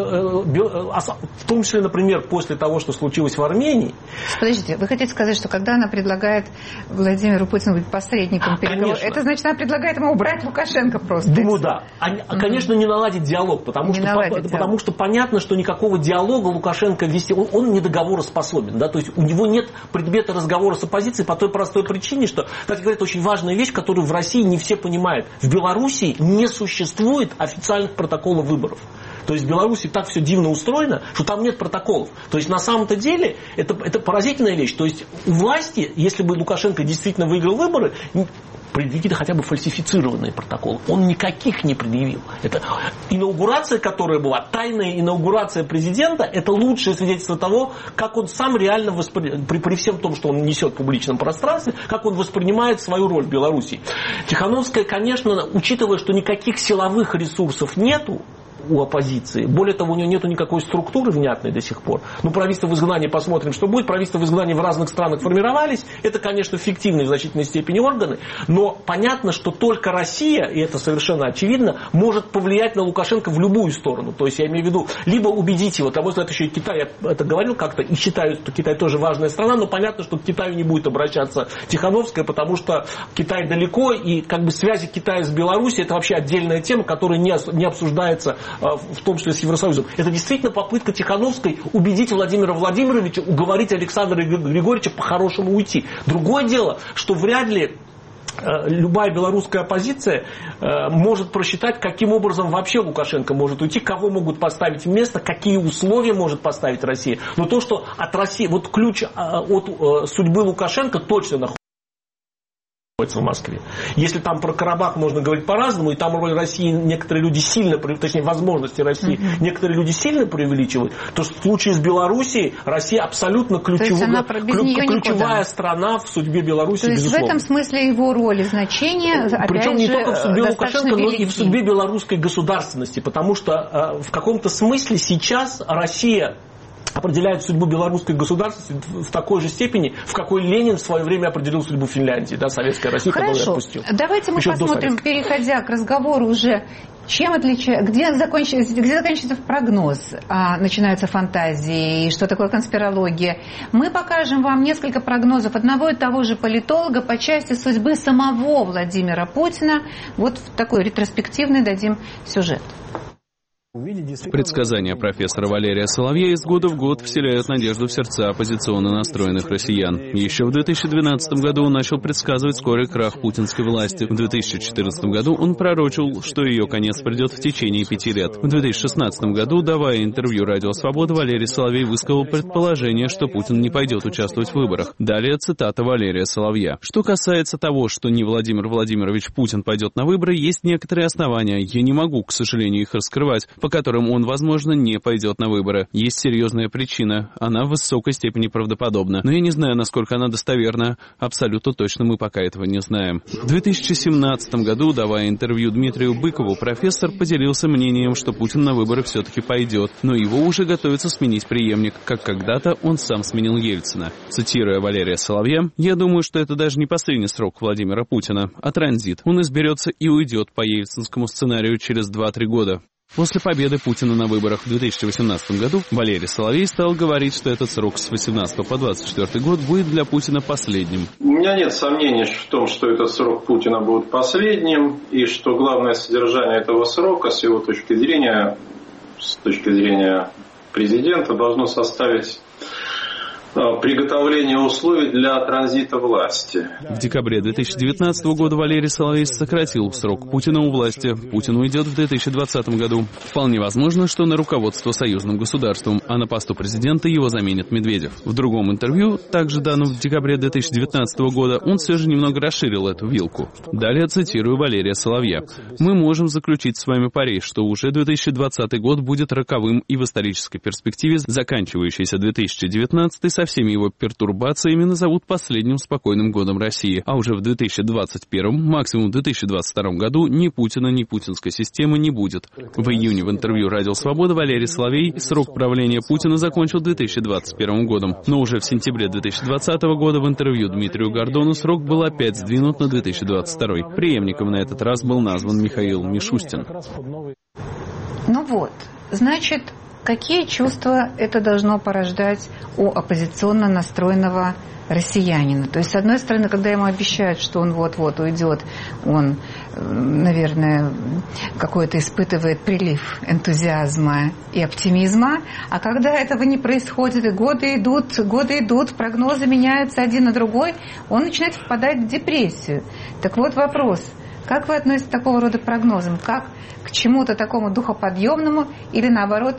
в том числе, например, после того, что случилось в Армении. Подождите, вы хотите сказать, что когда она предлагает Владимиру Путину быть посредником переговоров, это значит, она предлагает ему убрать Лукашенко просто? Думаю, да. А, mm-hmm. Конечно, не наладить диалог, потому, что, по, диалог. потому что понятно, что никакого диалога Лукашенко вести, он, он не договороспособен. Да? То есть у него нет предмета разговора с оппозицией по той простой причине, что, кстати говоря, это очень важная вещь, которую в России не все понимают. В Беларуси не существует официальных протоколов выборов. То есть в Беларуси так все дивно устроено, что там нет протоколов. То есть на самом-то деле это, это поразительная вещь. То есть у власти, если бы Лукашенко действительно выиграл выборы, предъявили хотя бы фальсифицированные протоколы. Он никаких не предъявил. Это инаугурация, которая была, тайная инаугурация президента, это лучшее свидетельство того, как он сам реально, воспри... при, при всем том, что он несет в публичном пространстве, как он воспринимает свою роль в Беларуси. Тихановская, конечно, учитывая, что никаких силовых ресурсов нету у оппозиции. Более того, у нее нет никакой структуры внятной до сих пор. Ну, правительство в изгнании, посмотрим, что будет. Правительство в изгнании в разных странах формировались. Это, конечно, фиктивные в значительной степени органы. Но понятно, что только Россия, и это совершенно очевидно, может повлиять на Лукашенко в любую сторону. То есть, я имею в виду, либо убедить его, потому что это еще и Китай, я это говорил как-то, и считаю, что Китай тоже важная страна, но понятно, что к Китаю не будет обращаться Тихановская, потому что Китай далеко, и как бы связи Китая с Беларусью, это вообще отдельная тема, которая не, не обсуждается в том числе с Евросоюзом. Это действительно попытка Тихановской убедить Владимира Владимировича, уговорить Александра Григорьевича по-хорошему уйти. Другое дело, что вряд ли любая белорусская оппозиция может просчитать, каким образом вообще Лукашенко может уйти, кого могут поставить вместо, какие условия может поставить Россия. Но то, что от России, вот ключ от судьбы Лукашенко точно находится в Москве. Если там про Карабах можно говорить по-разному, и там роль России некоторые люди сильно, точнее возможности России, mm-hmm. некоторые люди сильно преувеличивают, то в случае с Белоруссией Россия абсолютно ключевая, ключ, ключевая страна в судьбе Беларуси, то есть безусловно. В этом смысле его роль и значение, причем не же, только в судьбе Лукашенко, велики. но и в судьбе белорусской государственности, потому что э, в каком-то смысле сейчас Россия определяет судьбу белорусской государственности в такой же степени, в какой Ленин в свое время определил судьбу Финляндии, да, советская Россия, которую отпустил. Давайте мы Еще посмотрим, переходя к разговору уже, чем отличается, где заканчивается, где заканчивается прогноз, а начинаются фантазии, и что такое конспирология. Мы покажем вам несколько прогнозов одного и того же политолога по части судьбы самого Владимира Путина. Вот в такой ретроспективный дадим сюжет. Предсказания профессора Валерия Соловья из года в год вселяют надежду в сердца оппозиционно настроенных россиян. Еще в две тысячи двенадцатом году он начал предсказывать скорый крах путинской власти. В две тысячи четырнадцатом году он пророчил, что ее конец придет в течение пяти лет. В две тысячи шестнадцатом году, давая интервью «Радио Свобода», Валерий Соловей высказал предположение, что Путин не пойдет участвовать в выборах. Далее цитата Валерия Соловья. Что касается того, что не Владимир Владимирович Путин пойдет на выборы, есть некоторые основания. Я не могу, к сожалению, их раскрывать, по которым он, возможно, не пойдет на выборы. Есть серьезная причина. Она в высокой степени правдоподобна. Но я не знаю, насколько она достоверна. Абсолютно точно мы пока этого не знаем. В две тысячи семнадцатом году, давая интервью Дмитрию Быкову, профессор поделился мнением, что Путин на выборы все-таки пойдет, но его уже готовится сменить преемник, как когда-то он сам сменил Ельцина. Цитируя Валерия Соловья, «Я думаю, что это даже не последний срок Владимира Путина, а транзит. Он изберется и уйдет по ельцинскому сценарию через два-три года». После победы Путина на выборах в две тысячи восемнадцатом году Валерий Соловей стал говорить, что этот срок с восемнадцатого по двадцать четвёртый год будет для Путина последним. У меня нет сомнений в том, что этот срок Путина будет последним, и что главное содержание этого срока, с его точки зрения, с точки зрения президента, должно составить приготовление условий для транзита власти. В декабре две тысячи девятнадцатого года Валерий Соловей сократил срок Путина у власти. Путин уйдет в две тысячи двадцатом году. Вполне возможно, что на руководство союзным государством, а на посту президента его заменит Медведев. В другом интервью, также данном в декабре две тысячи девятнадцатого года, он все же немного расширил эту вилку. Далее цитирую Валерия Соловья. «Мы можем заключить с вами пари, что уже две тысячи двадцатый год будет роковым и в исторической перспективе заканчивающийся две тысячи девятнадцатый со всеми его пертурбациями назовут последним спокойным годом России, а уже в две тысячи двадцать первом, максимум в две тысячи двадцать втором году ни Путина, ни путинской системы не будет». В июне в интервью «Радио Свобода» Валерий Соловей срок правления Путина закончил две тысячи двадцать первым годом, но уже в сентябре две тысячи двадцатого года в интервью Дмитрию Гордону срок был опять сдвинут на две тысячи двадцать второй. Преемником на этот раз был назван Михаил Мишустин. Ну вот, значит, какие чувства это должно порождать у оппозиционно настроенного россиянина? То есть, с одной стороны, когда ему обещают, что он вот-вот уйдет, он, наверное, какой-то испытывает прилив энтузиазма и оптимизма, а когда этого не происходит, и годы идут, годы идут, прогнозы меняются один на другой, он начинает впадать в депрессию. Так вот вопрос. Как вы относитесь к такого рода прогнозам? Как к чему-то такому духоподъемному или, наоборот,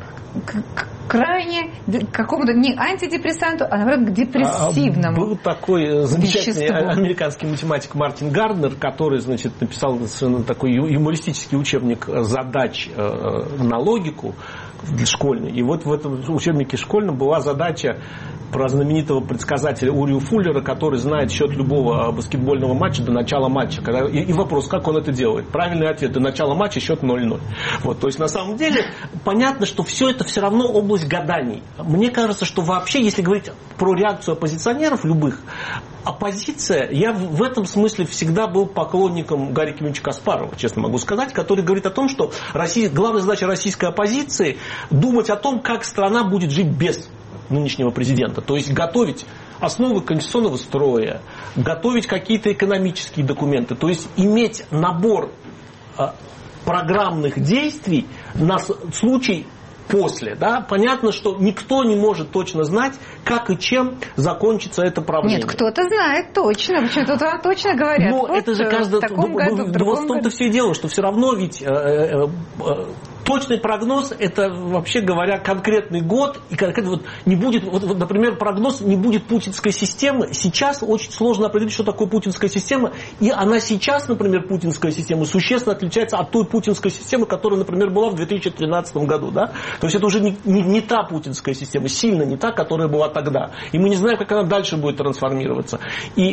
к, к крайне к какому-то не антидепрессанту, а наоборот к депрессивному Был такой замечательный веществу. Американский математик Мартин Гарднер, который, значит, написал совершенно такой юмористический учебник задач на логику школьный. И вот в этом учебнике школьном была задача про знаменитого предсказателя Урию Фуллера, который знает счет любого баскетбольного матча до начала матча. Когда, и, и вопрос, как он это делает? Правильный ответ: до начала матча счет ноль-ноль. Вот, то есть, на самом деле, понятно, что все это все равно область гаданий. Мне кажется, что вообще, если говорить про реакцию оппозиционеров любых, оппозиция, я в этом смысле всегда был поклонником Гарри Кимовича Каспарова, честно могу сказать, который говорит о том, что Россия, главная задача российской оппозиции думать о том, как страна будет жить без нынешнего президента. То есть готовить основы конституционного строя, готовить какие-то экономические документы, то есть иметь набор э, программных действий на случай после. Да? Понятно, что никто не может точно знать, как и чем закончится это правление. Нет, кто-то знает точно. Почему-то вам точно говорят. Ну, вот это же каждый... в таком году, в другом вот в том-то году. все и дело, что все равно ведь... Э, э, э, точный прогноз — это, вообще говоря, конкретный год, и конкретно вот не будет, вот, вот, например, прогноз не будет путинской системы. Сейчас очень сложно определить, что такое путинская система, и она сейчас, например, путинская система, существенно отличается от той путинской системы, которая, например, была в две тысячи тринадцатом году. Да? То есть это уже не, не, не та путинская система, сильно не та, которая была тогда. И мы не знаем, как она дальше будет трансформироваться. И,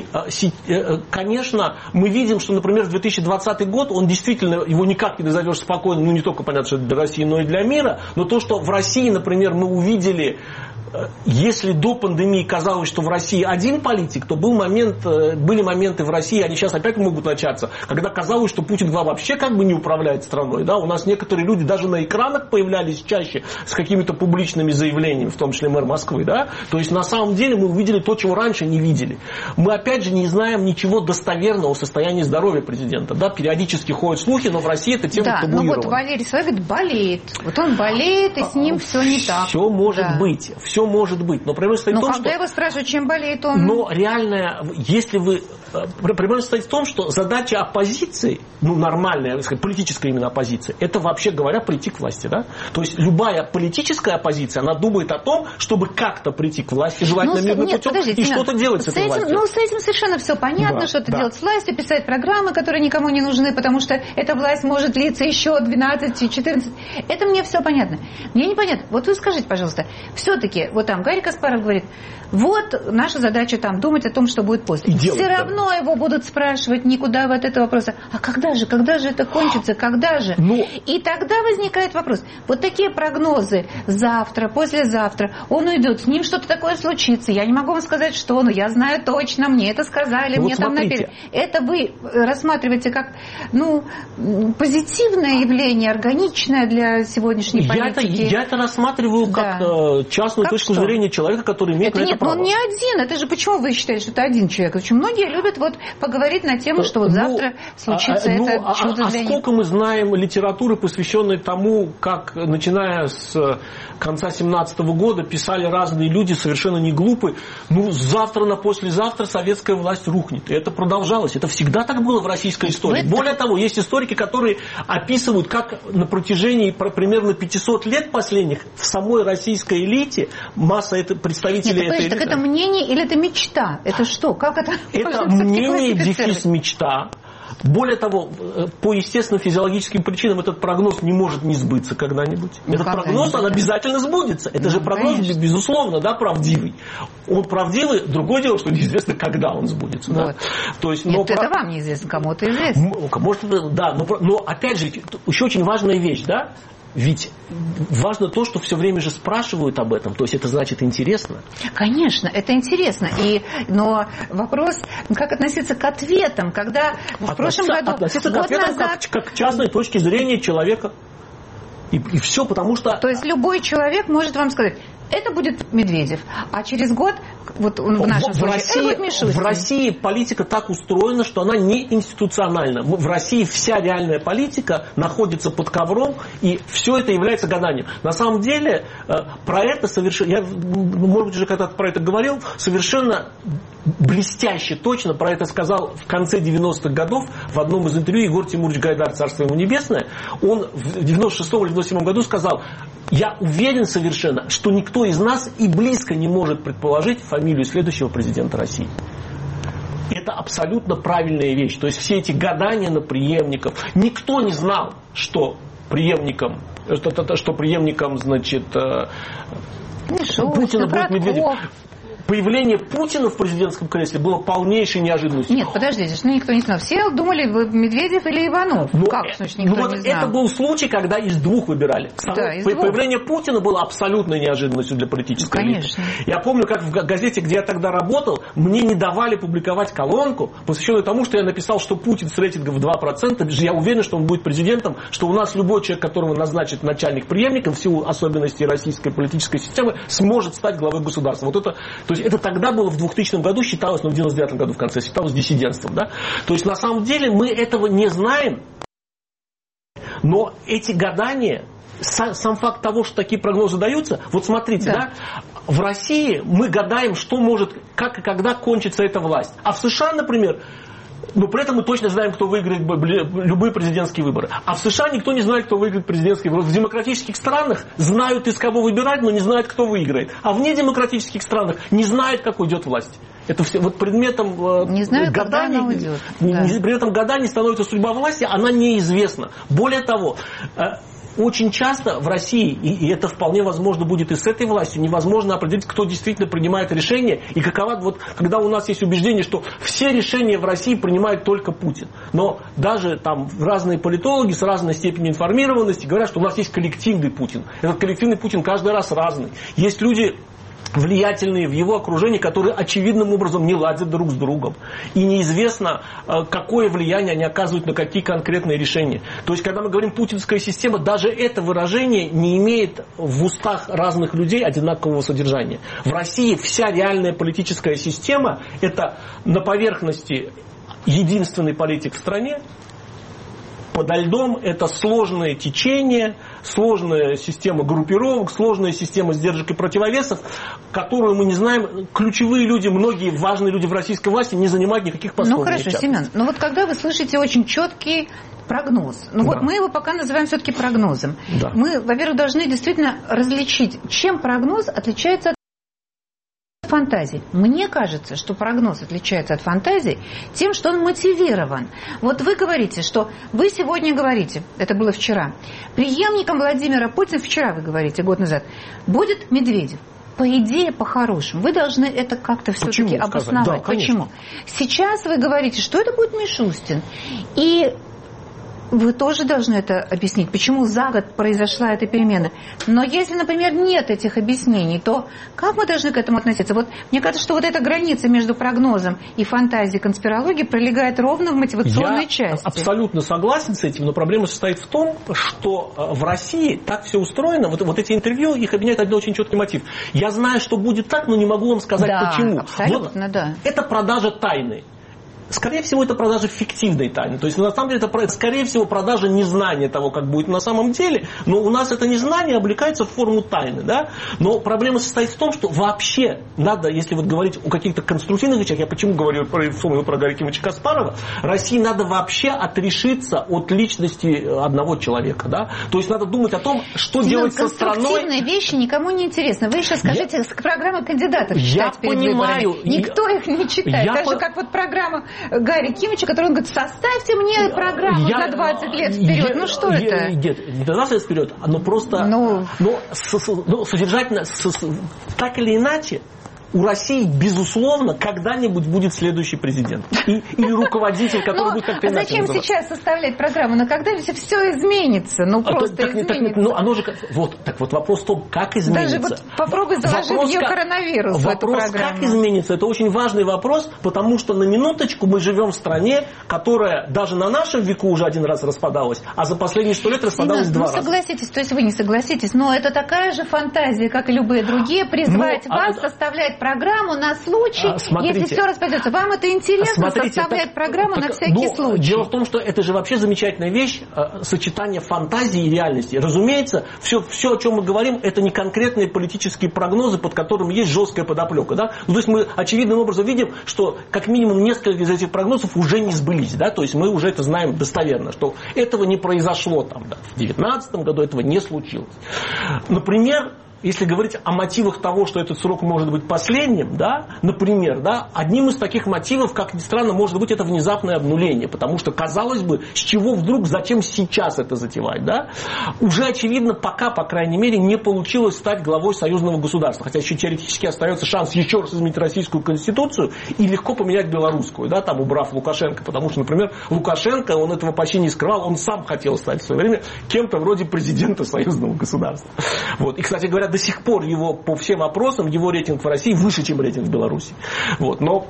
конечно, мы видим, что, например, в две тысячи двадцатый год, он действительно, его никак не назовешь спокойно, ну не только, понятно, что для России, но и для мира. Но то, что в России, например, мы увидели, если до пандемии казалось, что в России один политик, то был момент, были моменты в России, они сейчас опять могут начаться, когда казалось, что Путин вообще как бы не управляет страной. Да? У нас некоторые люди даже на экранах появлялись чаще с какими-то публичными заявлениями, в том числе мэр Москвы. Да? То есть на самом деле мы увидели то, чего раньше не видели. Мы опять же не знаем ничего достоверного о состоянии здоровья президента. Да? Периодически ходят слухи, но в России эта тема да, табуирована. Ну вот Валерий Соловей болеет. Вот он болеет, и с ним все не так. Все может да. быть. Все может быть. Но проблема стоит но в том, когда что... его спрашивают, чем болеет он... Но реально, если вы проблема состоит в том, что задача оппозиции, ну, нормальная, сказать, политическая именно оппозиция, это, вообще говоря, прийти к власти, да? То есть любая политическая оппозиция, она думает о том, чтобы как-то прийти к власти, желательно ну, мирным нет, путем, и что-то делать с, с этой этим, властью. Ну, с этим совершенно все понятно, да, что-то да. делать с властью, писать программы, которые никому не нужны, потому что эта власть может длиться еще двенадцать четырнадцать. Это мне все понятно. Мне непонятно. Вот вы скажите, пожалуйста, все-таки, вот там Гарри Каспаров говорит, вот наша задача там думать о том, что будет после. И все равно его будут спрашивать никуда от этого вопроса. А когда же, когда же это кончится, когда же? Ну, и тогда возникает вопрос. Вот такие прогнозы. Завтра, послезавтра он уйдет, с ним что-то такое случится. Я не могу вам сказать, что, но я знаю точно, мне это сказали, вот мне там написали. Это вы рассматриваете как, ну, позитивное явление, органичное для сегодняшней я политики. Это, я это рассматриваю как да. частную как точку что? зрения человека, который имеет это на это нет, право. Нет, он не один. Это же почему вы считаете, что это один человек? Очень многие любят вот поговорить на тему, что вот завтра ну, случится а, это ну, чудо а, для а них. сколько мы знаем литературы, посвященной тому, как, начиная с конца семнадцатого года, писали разные люди, совершенно не глупые, ну, завтра на послезавтра советская власть рухнет. И это продолжалось. Это всегда так было в российской истории. Это... Более того, есть историки, которые описывают, как на протяжении примерно пятисот лет последних в самой российской элите масса это, представителей Нет, этой элиты. Так это мнение или это мечта? Это что? Как это? Это мнение, дефис, мечта. Более того, по естественно-физиологическим причинам этот прогноз не может не сбыться когда-нибудь. Ну, этот когда прогноз, он обязательно сбудется. Это ну, же прогноз, конечно. безусловно, да, правдивый. Он правдивый, другое дело, что неизвестно, когда он сбудется. Вот. Да? То есть, Нет, но это про... вам неизвестно, кому-то известно. Может, да, но, но опять же, еще очень важная вещь, да? Ведь важно то, что все время же спрашивают об этом. То есть это значит интересно. Конечно, это интересно. И, но вопрос, как относиться к ответам, когда в прошлом году... Относиться к ответам назад... как, как к частной точке зрения человека. И, и все, потому что... То есть любой человек может вам сказать, это будет Медведев, а через год, вот в нашем в, случае, в России, это будет Мишустин. В России политика так устроена, что она не институциональна. В России вся реальная политика находится под ковром, и все это является гаданием. На самом деле, про это совершенно... Я, может быть, уже когда-то про это говорил, совершенно блестяще точно про это сказал в конце девяностых годов в одном из интервью Егор Тимурович Гайдар, царство ему небесное. Он в девяносто шестом или девяносто седьмом году сказал: я уверен совершенно, что никто из нас и близко не может предположить фамилию следующего президента России. Это абсолютно правильная вещь. То есть все эти гадания на преемников. Никто не знал, что преемником, что, что преемником, значит, Мишустин, Путина будет Медведев. Братков. Появление Путина в президентском кресле было полнейшей неожиданностью. Нет, подождите, ну никто не знал. Все думали, Медведев или Иванов. Ну, как, значит, никто ну, вот не знал? Это был случай, когда из двух выбирали. Да, из Появление двух. Путина было абсолютной неожиданностью для политической ну, элиты. Я помню, как в газете, где я тогда работал, мне не давали публиковать колонку, посвященную тому, что я написал, что Путин с рейтингом в два процента, я уверен, что он будет президентом, что у нас любой человек, которого назначит начальник преемником, в силу особенностей российской политической системы, сможет стать главой государства. Вот это, то есть это тогда было в двухтысячном году считалось, ну в девяносто девятом году в конце считалось диссидентством, да? То есть на самом деле мы этого не знаем, но эти гадания, сам, сам факт того, что такие прогнозы даются, вот смотрите, да. да, в России мы гадаем, что может, как и когда кончится эта власть. А в США, например, но при этом мы точно знаем, кто выиграет любые президентские выборы. А в США никто не знает, кто выиграет президентские выборы. В демократических странах знают, из кого выбирать, но не знают, кто выиграет. А в недемократических странах не знают, как уйдет власть. Это все, вот предметом не знаю, гаданий, уйдет. Не, Да. предметом гаданий становится судьба власти, она неизвестна. Более того, очень часто в России, и это вполне возможно будет и с этой властью, невозможно определить, кто действительно принимает решения, и какова, вот, когда у нас есть убеждение, что все решения в России принимает только Путин. Но даже там разные политологи с разной степенью информированности говорят, что у нас есть коллективный Путин. Этот коллективный Путин каждый раз разный. Есть люди влиятельные в его окружении, которые очевидным образом не ладят друг с другом. И неизвестно, какое влияние они оказывают на какие конкретные решения. То есть, когда мы говорим «путинская система», даже это выражение не имеет в устах разных людей одинакового содержания. В России вся реальная политическая система – это на поверхности единственный политик в стране, Подо льдом это сложное течение, сложная система группировок, сложная система сдержек и противовесов, которую мы не знаем. Ключевые люди, многие важные люди в российской власти не занимают никаких постов. Ну хорошо, Семен, но вот когда вы слышите очень четкий прогноз, ну да. вот мы его пока называем все-таки прогнозом. Да. Мы, во-первых, должны действительно различить, чем прогноз отличается от фантазии. Мне кажется, что прогноз отличается от фантазии тем, что он мотивирован. Вот вы говорите, что вы сегодня говорите, это было вчера, преемником Владимира Путина, вчера вы говорите, год назад, будет Медведев. По идее, по-хорошему, вы должны это как-то все-таки обосновать. Да, почему? Сейчас вы говорите, что это будет Мишустин. И вы тоже должны это объяснить, почему за год произошла эта перемена. Но если, например, нет этих объяснений, то как мы должны к этому относиться? Вот мне кажется, что вот эта граница между прогнозом и фантазией, конспирологией пролегает ровно в мотивационной Я части. Я абсолютно согласен с этим, но проблема состоит в том, что в России так все устроено, вот, вот эти интервью, их объединяет один очень четкий мотив. Я знаю, что будет так, но не могу вам сказать, да, почему. Абсолютно, вот да. Это продажа тайны. Скорее всего, это продажа фиктивной тайны. То есть, на самом деле, это, скорее всего, продажа незнания того, как будет на самом деле. Но у нас это незнание облекается в форму тайны. Да? Но проблема состоит в том, что вообще надо, если вот говорить о каких-то конструктивных вещах, я почему говорю про, вспомнил про Гарри Кимовича Каспарова, России надо вообще отрешиться от личности одного человека. Да? То есть, надо думать о том, что Семен, делать со страной. Конструктивные вещи никому не интересны. Вы еще скажите, я... программы кандидатов читать я перед понимаю, выборами. Никто я... их не читает. Я Даже по... как вот программа Гарри Кимовича, который он говорит, составьте мне программу я, за двадцать лет вперед. Я, ну что я, это? Нет, не за двадцать лет вперед, но просто ну, но, с, ну, содержательно, с, с, так или иначе, у России, безусловно, когда-нибудь будет следующий президент. И, или руководитель, который будет как-то иначе зачем называться. Сейчас составлять программу? Но когда-нибудь все изменится. Ну, а просто так, изменится. Так, ну, оно же, вот, так вот вопрос в том, как изменится. Даже вот попробуй заложить вопрос, ее коронавирус в эту программу. Как изменится, это очень важный вопрос, потому что на минуточку мы живем в стране, которая даже на нашем веку уже один раз распадалась, а за последние сто лет распадалась Семен, два ну, раза. Согласитесь, то есть вы не согласитесь, но это такая же фантазия, как и любые другие, призвать ну, вас а... составлять программу на случай, а, смотрите, если все распадется. Вам это интересно, смотрите, составлять так, программу так, на всякий ну, случай? Дело в том, что это же вообще замечательная вещь, э, сочетание фантазии и реальности. Разумеется, все, все, о чем мы говорим, это не конкретные политические прогнозы, под которыми есть жесткая подоплека. Да? Ну, то есть мы очевидным образом видим, что как минимум несколько из этих прогнозов уже не сбылись. Да? То есть мы уже это знаем достоверно, что этого не произошло там, да, в две тысячи девятнадцатом году, этого не случилось. Например, если говорить о мотивах того, что этот срок может быть последним, да, например, да, одним из таких мотивов, как ни странно, может быть это внезапное обнуление, потому что, казалось бы, с чего вдруг, зачем сейчас это затевать, да? Уже очевидно, пока, по крайней мере, не получилось стать главой союзного государства, хотя еще теоретически остается шанс еще раз изменить российскую конституцию и легко поменять белорусскую, да, там убрав Лукашенко, потому что, например, Лукашенко, он этого почти не скрывал, он сам хотел стать в свое время кем-то вроде президента союзного государства. Вот. И, кстати говоря, до сих пор его по всем опросам, его рейтинг в России выше, чем рейтинг в Беларуси. Вот. Но,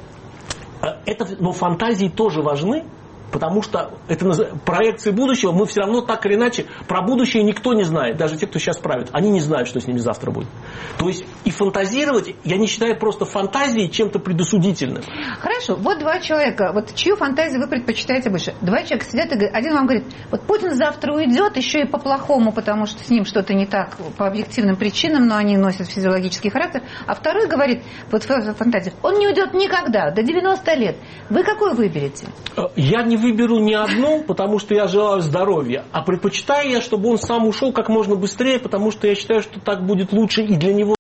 это, но фантазии тоже важны, потому что это проекции будущего, мы все равно так или иначе, про будущее никто не знает, даже те, кто сейчас правит, они не знают, что с ними завтра будет. То есть и фантазировать, я не считаю просто фантазией чем-то предосудительным. Хорошо, вот два человека, вот чью фантазию вы предпочитаете больше? Два человека сидят и говорят, один вам говорит, вот Путин завтра уйдет, еще и по-плохому, потому что с ним что-то не так по объективным причинам, но они носят физиологический характер, а второй говорит, вот фантазия, он не уйдет никогда, до девяноста лет. Вы какой выберете? Я не выберу ни одну, потому что я желаю здоровья, а предпочитаю я, чтобы он сам ушел как можно быстрее, потому что я считаю, что так будет лучше и для него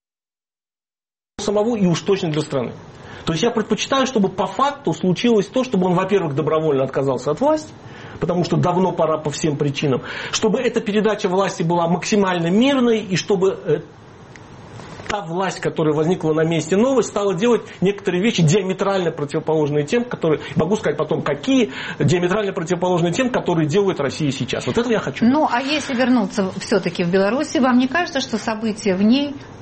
самого, и уж точно для страны. То есть я предпочитаю, чтобы по факту случилось то, чтобы он, во-первых, добровольно отказался от власти, потому что давно пора по всем причинам, чтобы эта передача власти была максимально мирной, и чтобы та власть, которая возникла на месте новой, стала делать некоторые вещи диаметрально противоположные тем, которые, могу сказать потом, какие, диаметрально противоположные тем, которые делает Россия сейчас. Вот это я хочу. Ну, а если вернуться все-таки в Беларусь, вам не кажется, что события в ней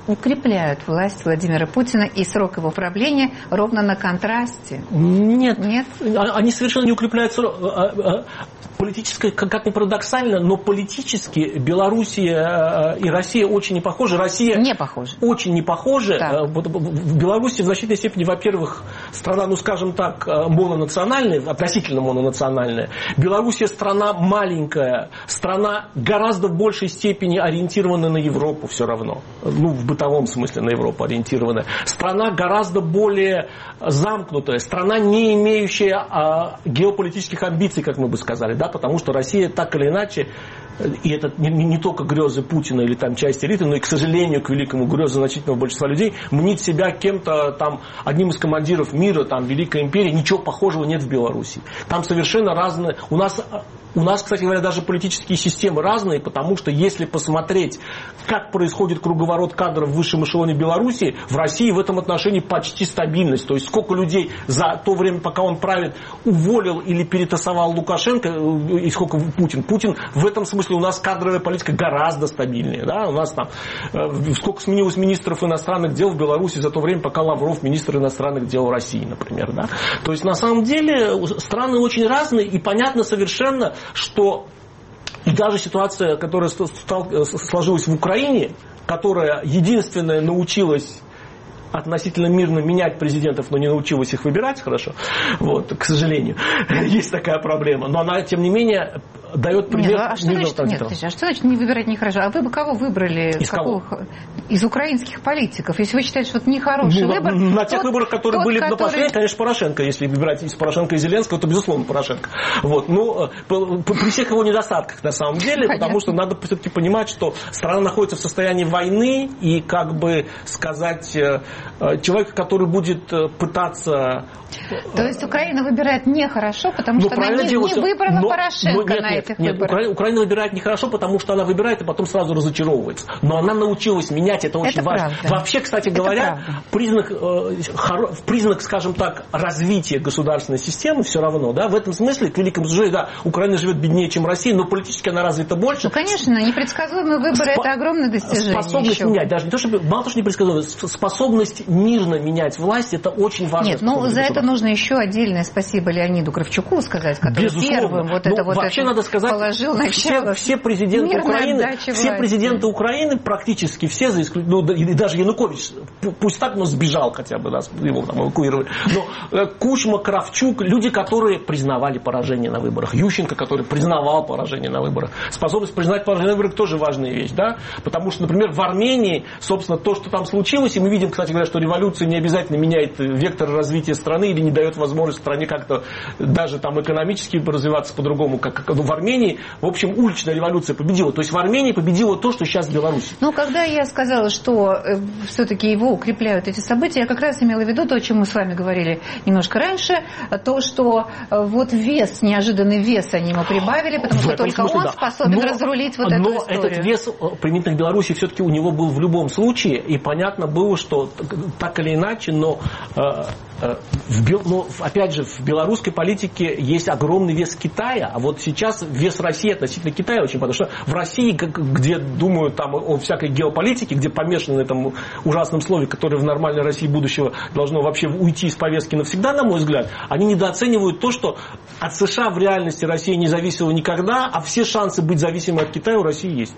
укрепляют власть Владимира Путина и срок его правления ровно на контрасте? Нет. Нет? Они совершенно не укрепляют срок. Политически, как ни парадоксально, но политически Белоруссия и Россия очень не похожи. Россия не похожа. Очень не похожа. Да. В Беларуси в значительной степени, во-первых, страна, ну скажем так, мононациональная, относительно мононациональная. Белоруссия страна маленькая, страна гораздо в большей степени ориентирована на Европу все равно. Ну, в бытовом смысле на Европу ориентирована. Страна гораздо более замкнутая, страна, не имеющая а, геополитических амбиций, как мы бы сказали, да, потому что Россия так или иначе, и это не, не только грезы Путина или там часть элиты, но и, к сожалению, к великому грезы значительного большинства людей, мнит себя кем-то там, одним из командиров мира, там, Великой империи, ничего похожего нет в Беларуси. Там совершенно разные, у нас... У нас, кстати говоря, даже политические системы разные, потому что если посмотреть, как происходит круговорот кадров в высшем эшелоне Беларуси, в России в этом отношении почти стабильность. То есть сколько людей за то время, пока он правит, уволил или перетасовал Лукашенко, и сколько Путин. Путин в этом смысле у нас кадровая политика гораздо стабильнее. Да? У нас там сколько сменилось министров иностранных дел в Беларуси за то время, пока Лавров министр иностранных дел России, например. Да? То есть на самом деле страны очень разные, и понятно совершенно, что и даже ситуация, которая сложилась в Украине, которая единственная научилась относительно мирно менять президентов, но не научилась их выбирать хорошо, вот, к сожалению, есть такая проблема, но она, тем не менее, дает пример. Нет, а что значит, нет, а что значит не выбирать нехорошо? А вы бы кого выбрали? Из кого? Из украинских политиков. Если вы считаете, что это нехороший ну, выбор... На тот, тех выборах, которые тот, были который... на последнем, конечно, Порошенко. Если выбирать из Порошенко и Зеленского, то, безусловно, Порошенко. Вот. Но при всех его недостатках, на самом деле, понятно. Потому что надо все-таки понимать, что страна находится в состоянии войны, и, как бы сказать, человек, который будет пытаться... То есть Украина выбирает нехорошо, потому что она не, не выбрала но, Порошенко но, нет, на нет, этих нет, выборах. Украина, Украина выбирает нехорошо, потому что она выбирает и потом сразу разочаровывается. Но она научилась менять, это очень это важно. Правда. Вообще, кстати это говоря, правда. признак, э, хоро, признак, скажем так, развития государственной системы все равно. Да, в этом смысле, к великому сожалению, да, Украина живет беднее, чем Россия, но политически она развита больше. Ну, конечно, непредсказуемые выборы – это огромное достижение. Способность еще. менять, даже не то, чтобы, мало того, что непредсказуемость, способность мирно менять власть, это очень важно. Нет, ну за это нужно еще отдельное спасибо Леониду Кравчуку сказать, который безусловно. Первым вот это ну, вот вообще это надо сказать, положил начало. Все, все президенты Украины, все президенты Украины, практически все, за исключением, ну, и даже Янукович, пусть так, но сбежал хотя бы, нас его там эвакуировали. Но Кучма, Кравчук, люди, которые признавали поражение на выборах. Ющенко, который признавал поражение на выборах. Способность признать поражение на выборах тоже важная вещь, да? Потому что, например, в Армении, собственно, то, что там случилось, и мы видим, кстати говоря, что революция не обязательно меняет вектор развития страны или не дает возможность стране как-то даже там экономически развиваться по-другому, как в Армении. В общем, уличная революция победила. То есть в Армении победило то, что сейчас в Беларуси. Ну, когда я сказала, что э, все-таки его укрепляют эти события, я как раз имела в виду то, о чем мы с вами говорили немножко раньше, то, что э, вот вес, неожиданный вес они ему прибавили, потому что только смысле, он да. способен но, разрулить вот но эту историю. Но этот вес применительно к Беларуси все-таки у него был в любом случае, и понятно было, что так или иначе, но, э, э, в, но опять же, в белорусской политике есть огромный вес Китая, а вот сейчас вес России относительно Китая очень, потому что в России, где думают там о всякой геополитике, где помешаны на этом ужасном слове, которое в нормальной России будущего должно вообще уйти из повестки навсегда, на мой взгляд, они недооценивают то, что от США в реальности Россия не зависела никогда, а все шансы быть зависимой от Китая у России есть.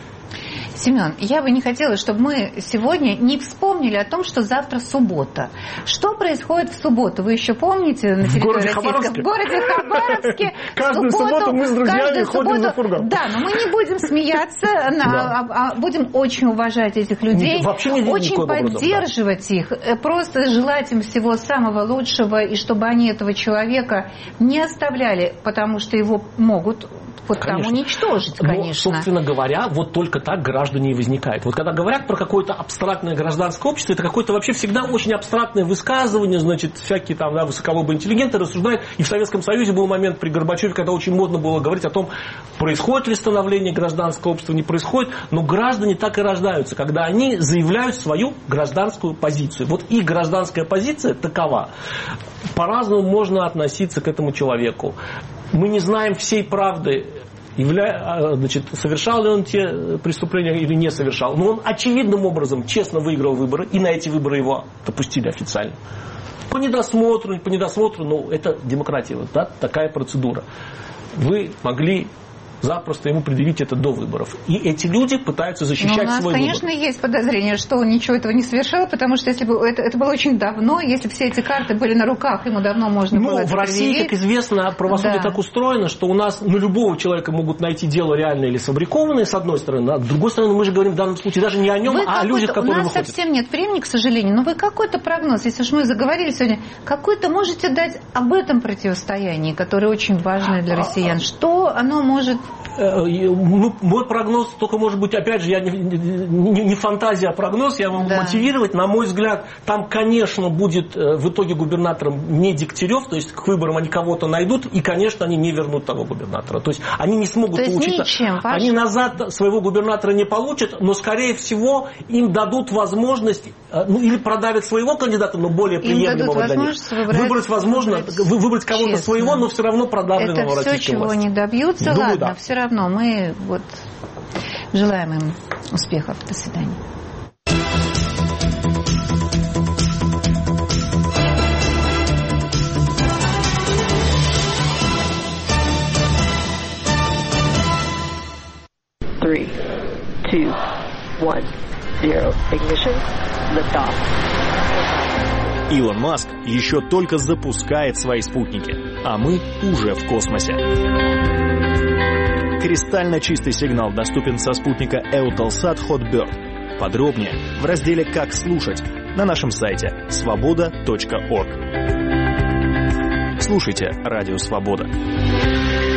Семен, я бы не хотела, чтобы мы сегодня не вспомнили о том, что завтра суббота. Что происходит в субботу? Вы еще помните на территории Российской? В городе Хабаровске. Каждую субботу мы с друзьями ходим на фургон. Да, но мы не будем смеяться, а будем очень уважать этих людей, очень поддерживать их, просто желать им всего самого лучшего, и чтобы они этого человека не оставляли, потому что его могут вот там уничтожить, конечно. Но, собственно говоря, вот только так граждане и возникают. Вот когда говорят про какое-то абстрактное гражданское общество, это какое-то вообще всегда очень абстрактное высказывание, значит, всякие там, да, высоколобые интеллигенты рассуждают. И в Советском Союзе был момент при Горбачеве, когда очень модно было говорить о том, происходит ли становление гражданского общества, не происходит. Но граждане так и рождаются, когда они заявляют свою гражданскую позицию. Вот их гражданская позиция такова. По-разному можно относиться к этому человеку. Мы не знаем всей правды явля... значит, совершал ли он те преступления или не совершал. Но он очевидным образом честно выиграл выборы, и на эти выборы его допустили официально. По недосмотру, не по недосмотру, но это демократия, вот, да, такая процедура. Вы могли запросто ему предъявить это до выборов. И эти люди пытаются защищать свой выбор. У нас, конечно, выбор. Есть подозрение, что он ничего этого не совершал, потому что если бы это, это было очень давно, если бы все эти карты были на руках, ему давно можно ну, было это в России, предъявить. Как известно, правосудие да. так устроено, что у нас на любого человека могут найти дело реальное или сфабрикованное, с одной стороны, а с другой стороны, мы же говорим в данном случае даже не о нем, вы а о людях, которые выходят. У нас выходят. совсем нет времени, к сожалению, но вы какой-то прогноз, если уж мы заговорили сегодня, какой-то можете дать об этом противостоянии, которое очень важное для россиян? Что оно может... Ну, мой прогноз только может быть, опять же, я не, не, не фантазия, а прогноз, я могу да. мотивировать. На мой взгляд, там, конечно, будет в итоге губернатором не Дегтярев, то есть к выборам они кого-то найдут, и, конечно, они не вернут того губернатора. То есть они не смогут то получить... Ничем, они назад своего губернатора не получат, но, скорее всего, им дадут возможность, ну, или продавят своего кандидата, но более приемлемого для них. Выбрать, выбрать возможно, выбрать, выбрать кого-то честно. своего, но все равно продавленного российской власти. Это все, чего власти. не добьются. Думаю, ладно, да. все равно мы вот желаем им успехов. До свидания. Three, two, one, zero. Ignition. Lift off. Илон Маск еще только запускает свои спутники, а мы уже в космосе. Кристально чистый сигнал доступен со спутника Eutelsat Hotbird. Подробнее в разделе «Как слушать» на нашем сайте свобода точка орг. Слушайте Радио Свобода.